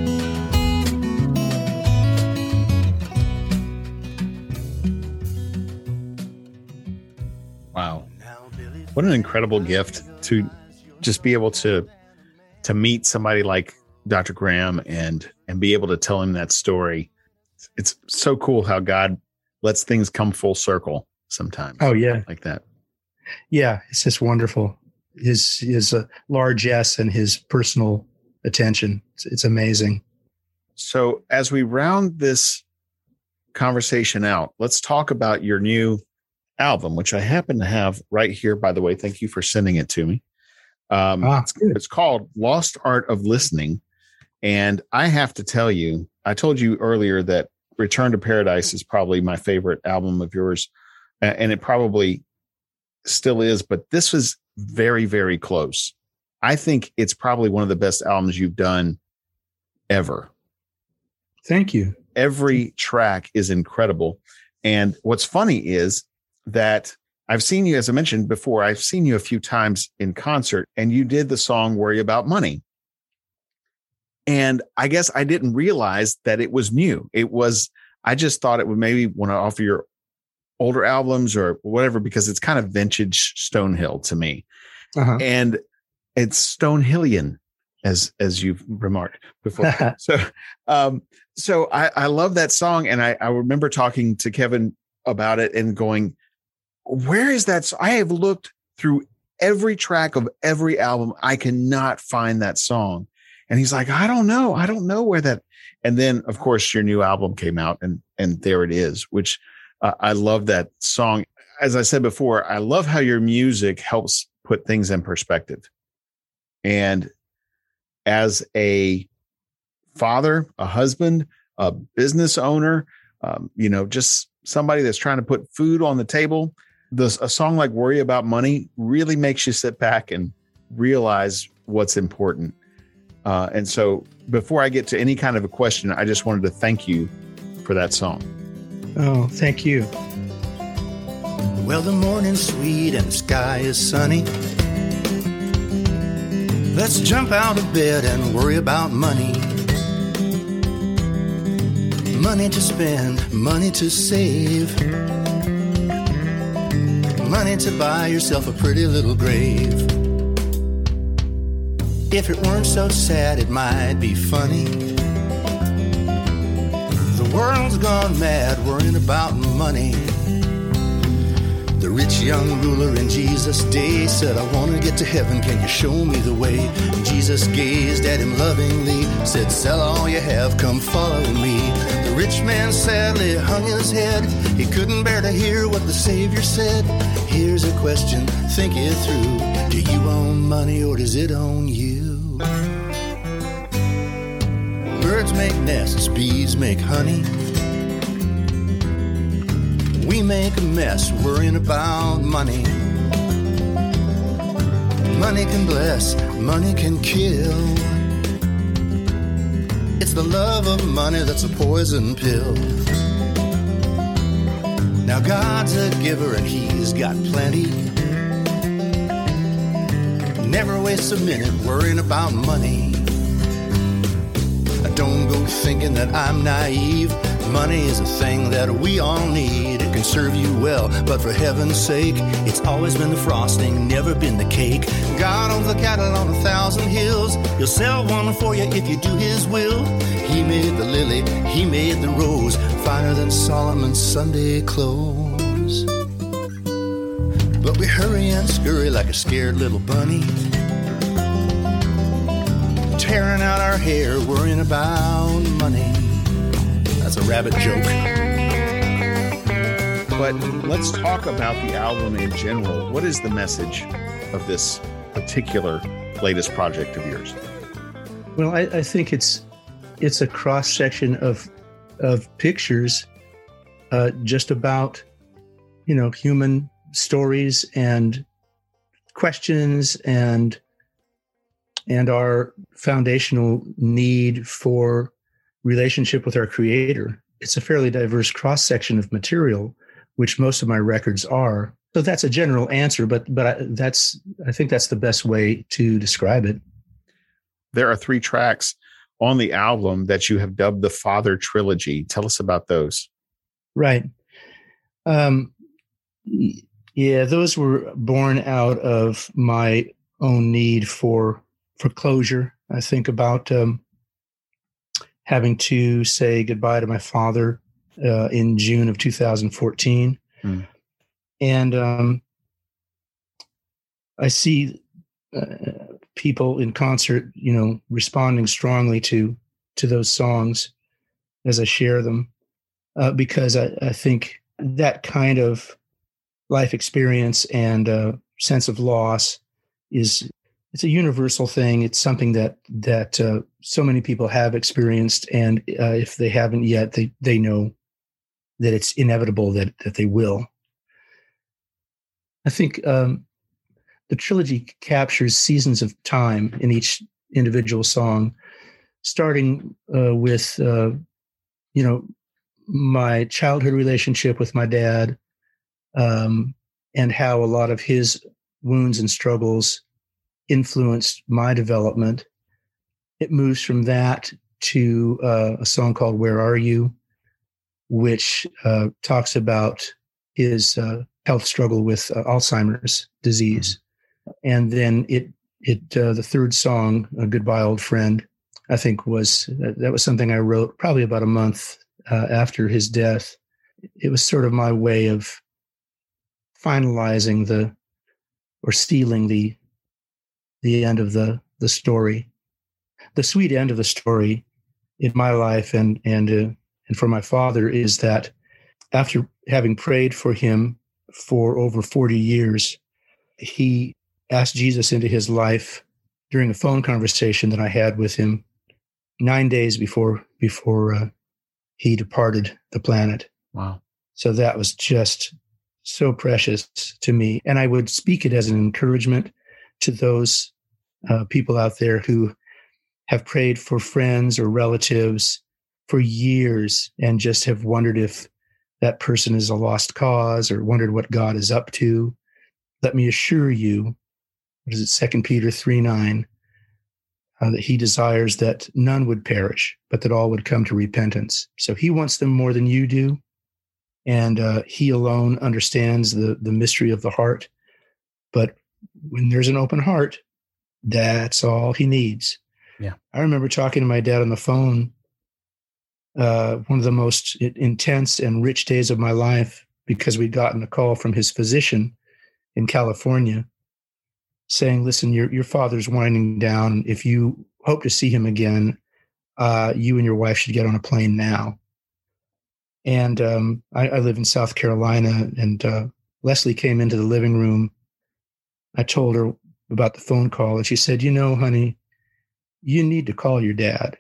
Wow. What an incredible gift to just be able to to meet somebody like Doctor Graham and and be able to tell him that story. It's so cool how God lets things come full circle sometimes. Oh, yeah. Like that. Yeah, it's just wonderful. His his uh, largesse and his personal attention. It's, it's amazing. So as we round this conversation out, let's talk about your new album, which I happen to have right here, by the way. Thank you for sending it to me. Um, Ah, it's, it's called Lost Art of Listening. And I have to tell you, I told you earlier that Return to Paradise is probably my favorite album of yours. And it probably still is, but this was very, very close. I think it's probably one of the best albums you've done ever. Thank you. Every track is incredible. And what's funny is that I've seen you, as I mentioned before, I've seen you a few times in concert, and you did the song Worry About Money. And I guess I didn't realize that it was new. It was, I just thought it would maybe want to offer your older albums or whatever, because it's kind of vintage Stonehill to me. Uh-huh. And it's Stonehillian, as, as you've remarked before. so, um, so I, I love that song. And I, I remember talking to Kevin about it and going, where is that? I have looked through every track of every album. I cannot find that song. And he's like, I don't know. I don't know where that. And then, of course, your new album came out, and and there it is, which uh, I love that song. As I said before, I love how your music helps put things in perspective. And as a father, a husband, a business owner, um, you know, just somebody that's trying to put food on the table, this, a song like Worry About Money really makes you sit back and realize what's important. Uh, and so before I get to any kind of a question, I just wanted to thank you for that song. Oh, thank you. Well, the morning's sweet and the sky is sunny. Let's jump out of bed and worry about money. Money to spend, money to save. Money to buy yourself a pretty little grave. If it weren't so sad, it might be funny. The world's gone mad worrying about money. The rich young ruler in Jesus' day said, I want to get to heaven, can you show me the way? Jesus gazed at him lovingly, said, sell all you have, come follow me. The rich man sadly hung his head. He couldn't bear to hear what the Savior said. Here's a question, think it through. Do you own money or does it own you? Birds make nests, bees make honey. We make a mess worrying about money. Money can bless, money can kill. It's the love of money that's a poison pill. Now God's a giver and he's got plenty. Never waste a minute worrying about money. Don't go thinking that I'm naive. Money is a thing that we all need. It can serve you well, but for heaven's sake, it's always been the frosting, never been the cake. God owns the cattle on a thousand hills. He'll sell one for you if you do his will. He made the lily, he made the rose, finer than Solomon's Sunday clothes. But we hurry and scurry like a scared little bunny, tearing out our hair, worrying about money. That's a rabbit joke. But let's talk about the album in general. What is the message of this particular latest project of yours? Well, I, I think it's it's a cross section of of pictures, uh, just about, you know, human stories and questions and and our foundational need for relationship with our Creator. It's a fairly diverse cross-section of material, which most of my records are. So that's a general answer, but but I, that's I think that's the best way to describe it. There are three tracks on the album that you have dubbed the Father Trilogy. Tell us about those. Right. Um, yeah, those were born out of my own need for for closure. I think about um, having to say goodbye to my father uh, in June of two thousand fourteen. Mm. And um, I see uh, people in concert, you know, responding strongly to to those songs as I share them, uh, because I, I think that kind of life experience and uh, sense of loss is it's a universal thing. It's something that that uh, so many people have experienced, and uh, if they haven't yet, they they know that it's inevitable that that they will. I think um, the trilogy captures seasons of time in each individual song, starting uh, with uh, you know my childhood relationship with my dad, um, and how a lot of his wounds and struggles influenced my development. It moves from that to uh, a song called Where Are You?, which uh, talks about his uh, health struggle with uh, Alzheimer's disease. And then it, it uh, the third song, uh, Goodbye Old Friend, I think was, uh, that was something I wrote probably about a month uh, after his death. It was sort of my way of finalizing the, or sealing the the end of the, the story, the sweet end of the story in my life and and uh, and for my father is that after having prayed for him for over forty years, he asked Jesus into his life during a phone conversation that I had with him nine days before before uh, he departed the planet. Wow! So that was just so precious to me, and I would speak it as an encouragement to those Uh, people out there who have prayed for friends or relatives for years and just have wondered if that person is a lost cause or wondered what God is up to. Let me assure you, what is it, Second Peter three nine, uh, that he desires that none would perish, but that all would come to repentance. So he wants them more than you do, and uh, he alone understands the, the mystery of the heart. But when there's an open heart, that's all he needs. Yeah. I remember talking to my dad on the phone, uh, one of the most intense and rich days of my life, because we'd gotten a call from his physician in California saying, listen, your, your father's winding down. If you hope to see him again, uh, you and your wife should get on a plane now. And um, I, I live in South Carolina, and uh, Leslie came into the living room. I told her about the phone call, and she said, you know, honey, you need to call your dad.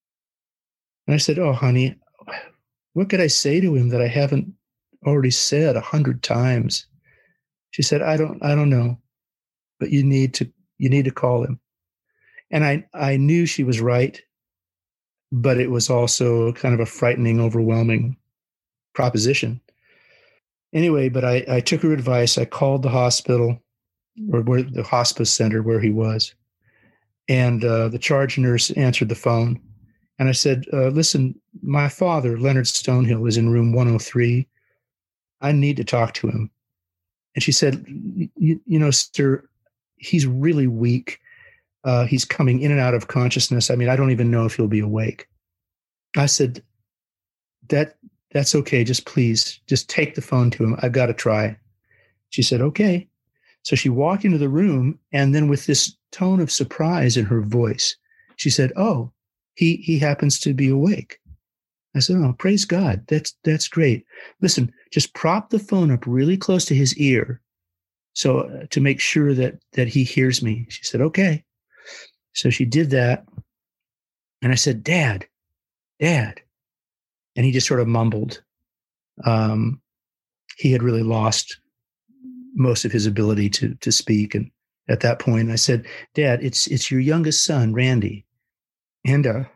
And I said, oh, honey, what could I say to him that I haven't already said a hundred times? She said, I don't, I don't know, but you need to, you need to call him. And I, I knew she was right, but it was also kind of a frightening, overwhelming proposition. Anyway, but I, I took her advice. I called the hospital, or where the hospice center where he was. And uh, the charge nurse answered the phone. And I said, uh, listen, my father, Leonard Stonehill, is in room one oh three. I need to talk to him. And she said, you, you know, sir, he's really weak. Uh, he's coming in and out of consciousness. I mean, I don't even know if he'll be awake. I said, that that's okay. Just please, just take the phone to him. I've got to try. She said, okay. So she walked into the room, and then with this tone of surprise in her voice, she said, oh, he he happens to be awake. I said, oh, praise God. That's that's great. Listen, just prop the phone up really close to his ear so uh, to make sure that that he hears me. She said, okay. So she did that. And I said, Dad, Dad. And he just sort of mumbled. Um, he had really lost most of his ability to to speak. And at that point, I said, Dad, it's it's your youngest son, Randy. And uh,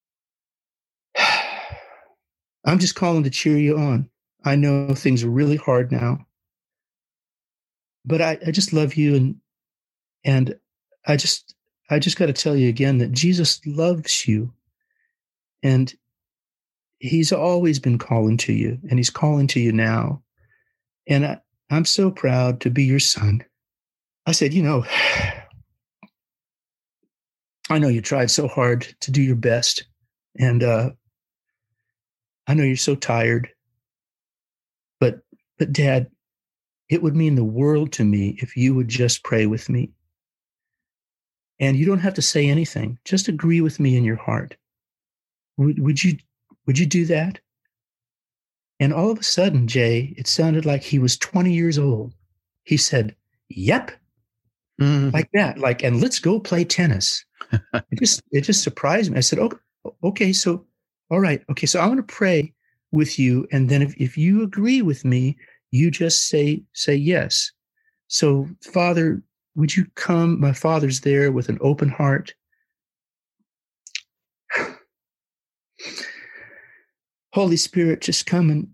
I'm just calling to cheer you on. I know things are really hard now, but I, I just love you. And and I just I just got to tell you again that Jesus loves you. And he's always been calling to you, and he's calling to you now. And I, I'm so proud to be your son. I said, you know, I know you tried so hard to do your best. And uh, I know you're so tired. But, but Dad, it would mean the world to me if you would just pray with me. And you don't have to say anything. Just agree with me in your heart. Would, would you, would you do that? And all of a sudden, Jay, it sounded like he was twenty years old. He said, yep. mm-hmm. like that, like, and let's go play tennis. it just, it just surprised me. I said, okay, okay, so, all right. Okay. So I'm going to pray with you. And then if, if you agree with me, you just say, say yes. So Father, would you come? My Father's there with an open heart. Holy Spirit, just come and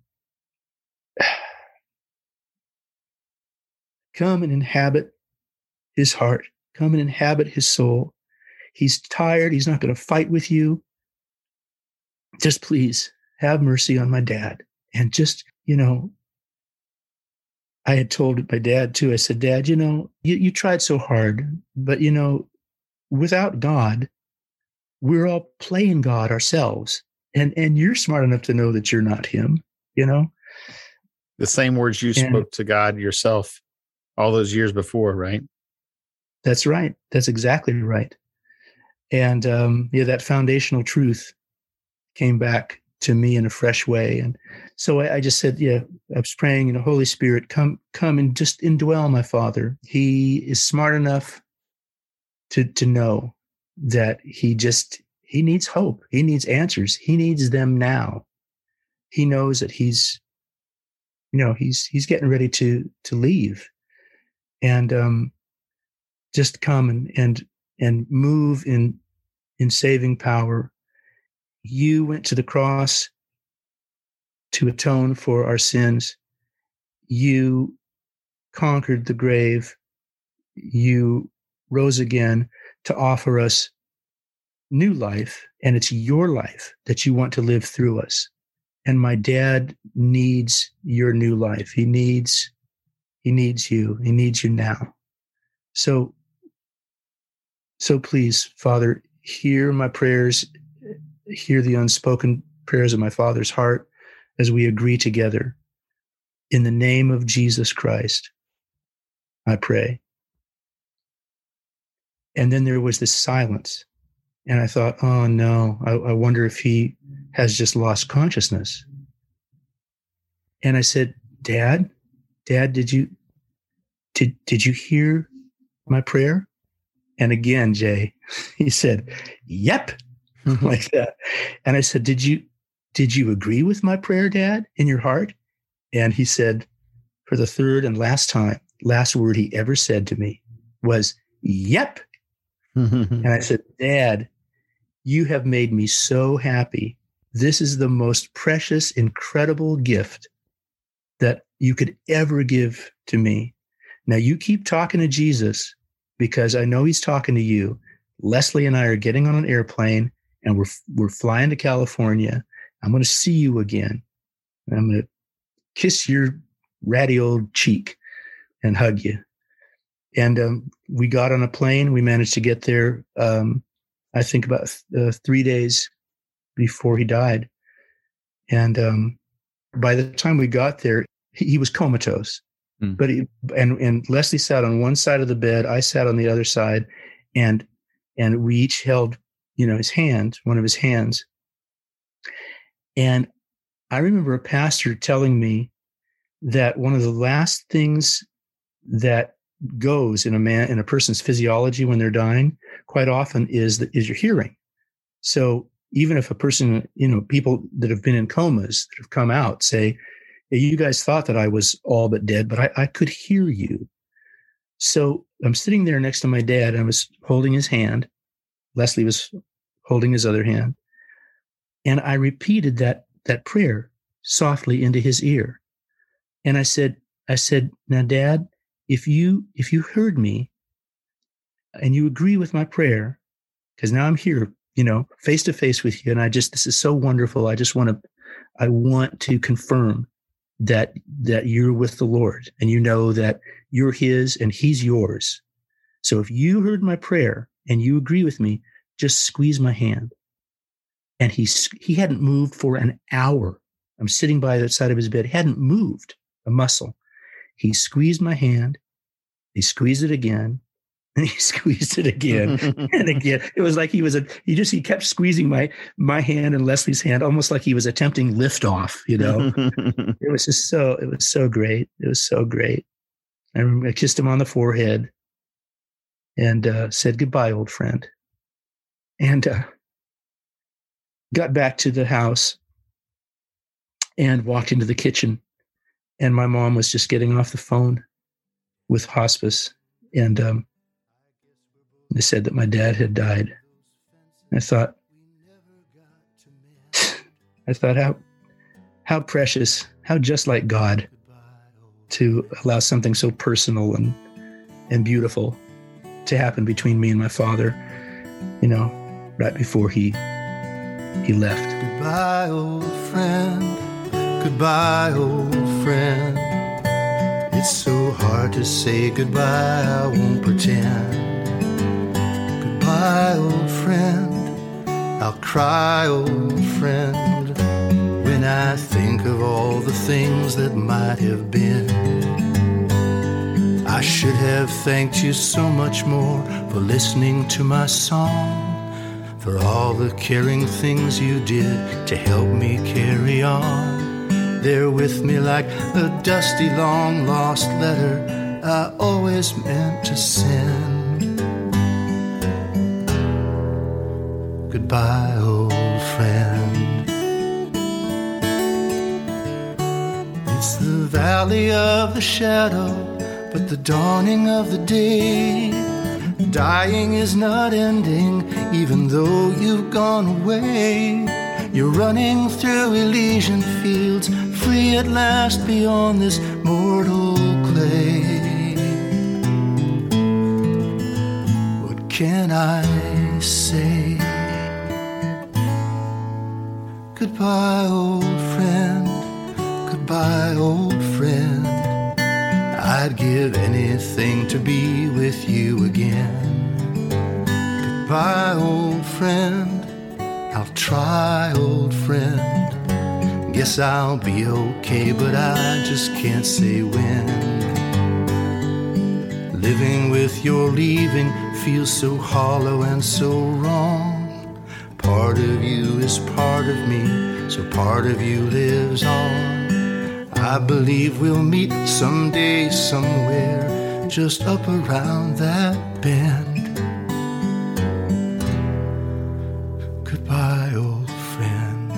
come and inhabit his heart. Come and inhabit his soul. He's tired. He's not going to fight with you. Just please have mercy on my dad. And just, you know, I had told my dad too, I said, Dad, you know, you, you tried so hard, but you know, without God, we're all playing God ourselves. And and you're smart enough to know that you're not him, you know? The same words you and, spoke to God yourself all those years before, right? That's right. That's exactly right. And um, yeah, that foundational truth came back to me in a fresh way. And so I, I just said, yeah, I was praying, you know, Holy Spirit, come, come and just indwell my father. He is smart enough to to know that he just, he needs hope. He needs answers. He needs them now. He knows that he's, you know, he's, he's getting ready to, to leave and, um, just come and, and, and move in, in saving power. You went to the cross to atone for our sins. You conquered the grave. You rose again to offer us new life, and it's your life that you want to live through us. And my dad needs your new life. He needs, he needs you. He needs you now. So, so please, Father, hear my prayers, hear the unspoken prayers of my Father's heart as we agree together. In the name of Jesus Christ, I pray. And then there was this silence. And I thought, oh no, I, I wonder if he has just lost consciousness. And I said, Dad, Dad, did you, did, did you hear my prayer? And again, Jay, he said, yep, like that. And I said, did you, did you agree with my prayer, Dad, in your heart? And he said, for the third and last time, last word he ever said to me was, yep. And I said, Dad, you have made me so happy. This is the most precious, incredible gift that you could ever give to me. Now you keep talking to Jesus because I know he's talking to you. Leslie and I are getting on an airplane and we're, we're flying to California. I'm going to see you again. I'm going to kiss your ratty old cheek and hug you. And um, we got on a plane. We managed to get there, um, I think, about uh, three days before he died. And um, by the time we got there, he, he was comatose. Mm. But he, and and Leslie sat on one side of the bed. I sat on the other side, and and we each held, you know, his hand, one of his hands. And I remember a pastor telling me that one of the last things that goes in a man in a person's physiology when they're dying quite often is the, is your hearing. So even if a person, you know, people that have been in comas that have come out say, hey, you guys thought that I was all but dead, but I, I could hear you. So I'm sitting there next to my dad and I was holding his hand. Leslie was holding his other hand. And I repeated that, that prayer softly into his ear. And I said, I said, now, Dad, If you if you heard me and you agree with my prayer, because now I'm here, you know, face to face with you, and I just this is so wonderful. I just want to I want to confirm that that you're with the Lord and you know that you're his and he's yours. So if you heard my prayer and you agree with me, just squeeze my hand. And he he hadn't moved for an hour. I'm sitting by the side of his bed, hadn't moved a muscle. He squeezed my hand, he squeezed it again, and he squeezed it again and again. It was like he was a, he just, he kept squeezing my, my hand and Leslie's hand, almost like he was attempting liftoff, you know. It was just so, it was so great. It was so great. I remember I kissed him on the forehead and uh, said, "Goodbye, old friend." And uh, got back to the house and walked into the kitchen. And my mom was just getting off the phone with hospice. And um, they said that my dad had died. I thought, I thought how, how precious, how just like God to allow something so personal and, and beautiful to happen between me and my father, you know, right before he, he left. Goodbye, old friend. Goodbye, old friend. It's so hard to say goodbye, I won't pretend. Goodbye, old friend. I'll cry, old friend, when I think of all the things that might have been. I should have thanked you so much more for listening to my song, for all the caring things you did to help me carry on. They're with me like a dusty, long-lost letter I always meant to send. Goodbye, old friend. It's the valley of the shadow, but the dawning of the day. Dying is not ending, even though you've gone away. You're running through Elysian fields, free at last beyond this mortal clay. What can I say? Goodbye, old friend. Goodbye, old friend. I'd give anything to be with you again. Goodbye, old friend. I'll try, old friend. Guess I'll be okay, but I just can't say when. Living with your leaving feels so hollow and so wrong. Part of you is part of me, so part of you lives on. I believe we'll meet someday, somewhere, just up around that bend. Goodbye, old friend.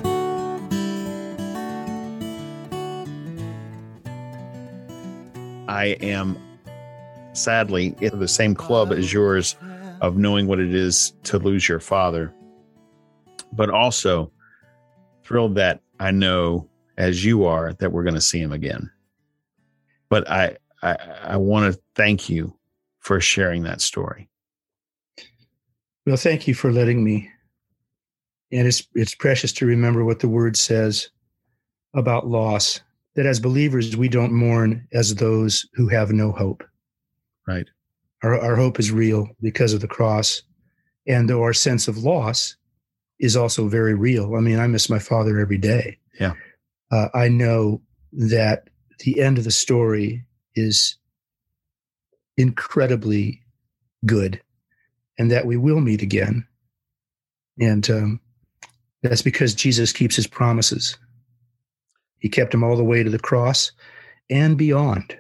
I am sadly in the same club as yours of knowing what it is to lose your father, but also thrilled that I know, as you are, that we're going to see him again. But I, I, I want to thank you for sharing that story. Well, thank you for letting me. And it's it's precious to remember what the word says about loss, that as believers, we don't mourn as those who have no hope. Right. Our, our hope is real because of the cross. And though our sense of loss is also very real. I mean, I miss my father every day. Yeah. Uh, I know that the end of the story is incredibly good and that we will meet again. And um, that's because Jesus keeps his promises. He kept them all the way to the cross and beyond.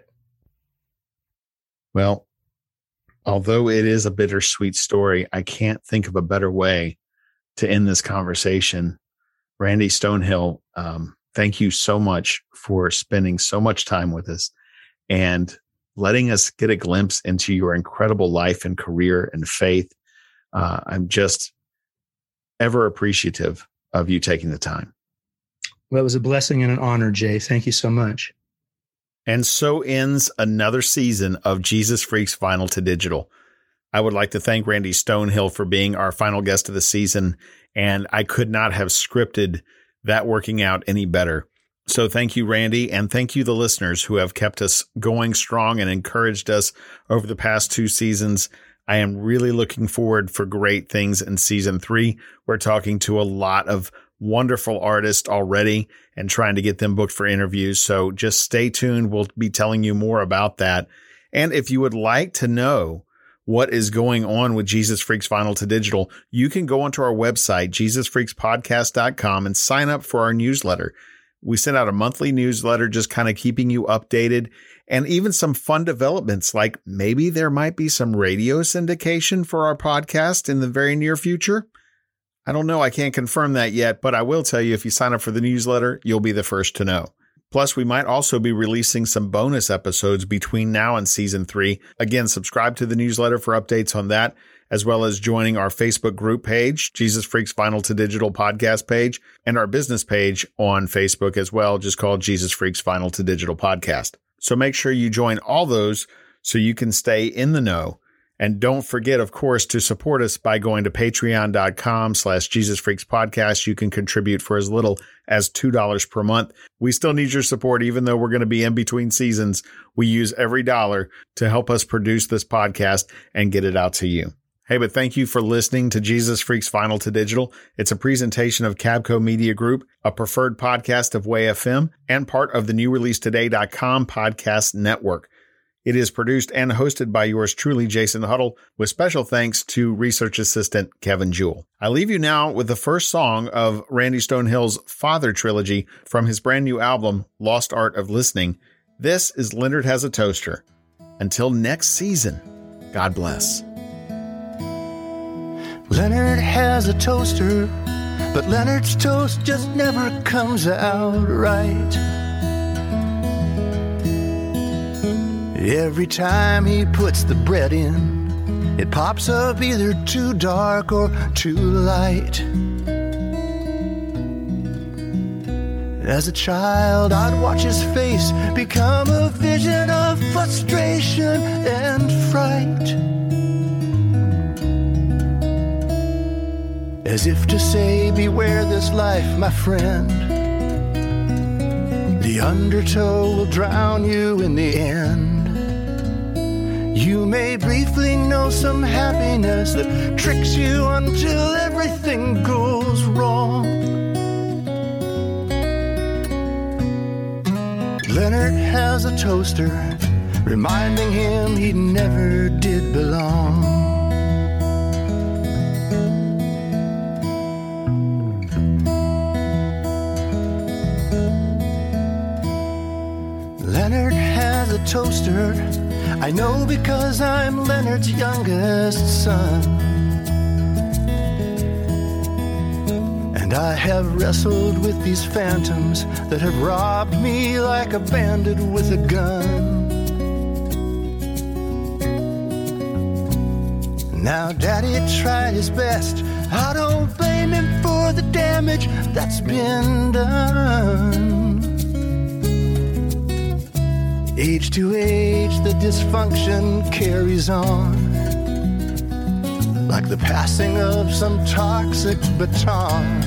Well, although it is a bittersweet story, I can't think of a better way to end this conversation. Randy Stonehill, um, thank you so much for spending so much time with us and letting us get a glimpse into your incredible life and career and faith. Uh, I'm just ever appreciative of you taking the time. Well, it was a blessing and an honor, Jay. Thank you so much. And so ends another season of Jesus Freaks Vinyl to Digital. I would like to thank Randy Stonehill for being our final guest of the season, and I could not have scripted that working out any better. So thank you, Randy, and thank you, the listeners who have kept us going strong and encouraged us over the past two seasons. I am really looking forward for great things in season three. We're talking to a lot of wonderful artists already and trying to get them booked for interviews. So just stay tuned. We'll be telling you more about that. And if you would like to know what is going on with Jesus Freaks Vinyl to Digital, you can go onto our website, jesus freaks podcast dot com, and sign up for our newsletter. We send out a monthly newsletter just kind of keeping you updated, and even some fun developments like maybe there might be some radio syndication for our podcast in the very near future. I don't know. I can't confirm that yet, but I will tell you if you sign up for the newsletter, you'll be the first to know. Plus, we might also be releasing some bonus episodes between now and season three. Again, subscribe to the newsletter for updates on that, as well as joining our Facebook group page, Jesus Freaks Final to Digital podcast page, and our business page on Facebook as well, just called Jesus Freaks Final to Digital podcast. So make sure you join all those so you can stay in the know. And don't forget, of course, to support us by going to patreon.com slash Jesus Freaks podcast. You can contribute for as little as two dollars per month. We still need your support, even though we're going to be in between seasons. We use every dollar to help us produce this podcast and get it out to you. Hey, but thank you for listening to Jesus Freaks Final to Digital. It's a presentation of Cabco Media Group, a preferred podcast of Way F M, and part of the new release today dot com podcast network. It is produced and hosted by yours truly, Jason Huddle, with special thanks to research assistant Kevin Jewell. I leave you now with the first song of Randy Stonehill's Father trilogy from his brand new album, Lost Art of Listening. This is Leonard Has a Toaster. Until next season, God bless. Leonard has a toaster, but Leonard's toast just never comes out right. Every time he puts the bread in, it pops up either too dark or too light. As a child, I'd watch his face become a vision of frustration and fright. As if to say, beware this life, my friend. The undertow will drown you in the end. You may briefly know some happiness that tricks you until everything goes wrong. Leonard has a toaster, reminding him he never did belong. Leonard has a toaster, I know because I'm Leonard's youngest son. And I have wrestled with these phantoms that have robbed me like a bandit with a gun. Now Daddy tried his best, I don't blame him for the damage that's been done. Age to age, the dysfunction carries on, like the passing of some toxic baton.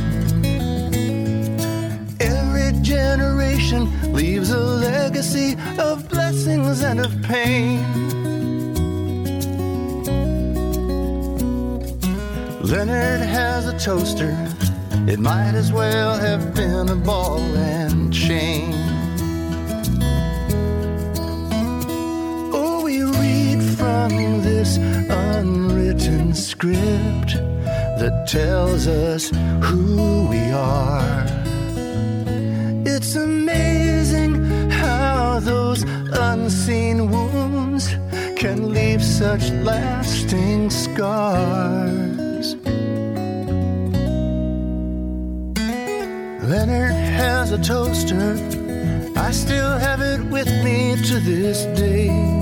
Every generation leaves a legacy of blessings and of pain. Leonard has a toaster, it might as well have been a ball and chain. From this unwritten script that tells us who we are. It's amazing how those unseen wounds can leave such lasting scars. Leonard has a toaster, I still have it with me to this day.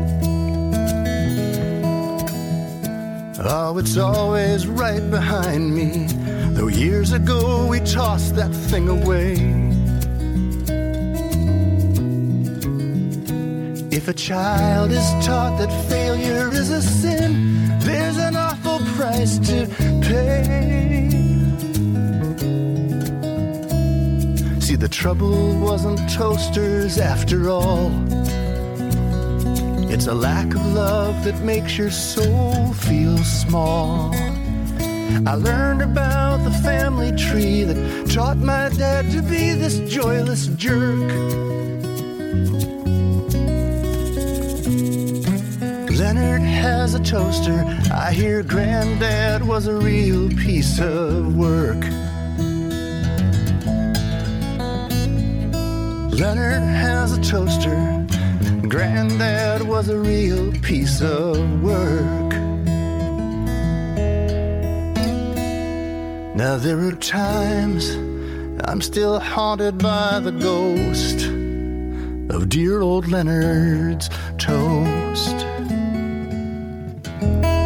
Oh, it's always right behind me, though years ago we tossed that thing away. If a child is taught that failure is a sin, there's an awful price to pay. See, the trouble wasn't toasters after all. It's a lack of love that makes your soul feel small. I learned about the family tree that taught my dad to be this joyless jerk. Leonard has a toaster, I hear Granddad was a real piece of work. Leonard has a toaster. Granddad was a real piece of work. Now there are times I'm still haunted by the ghost of dear old Leonard's toast.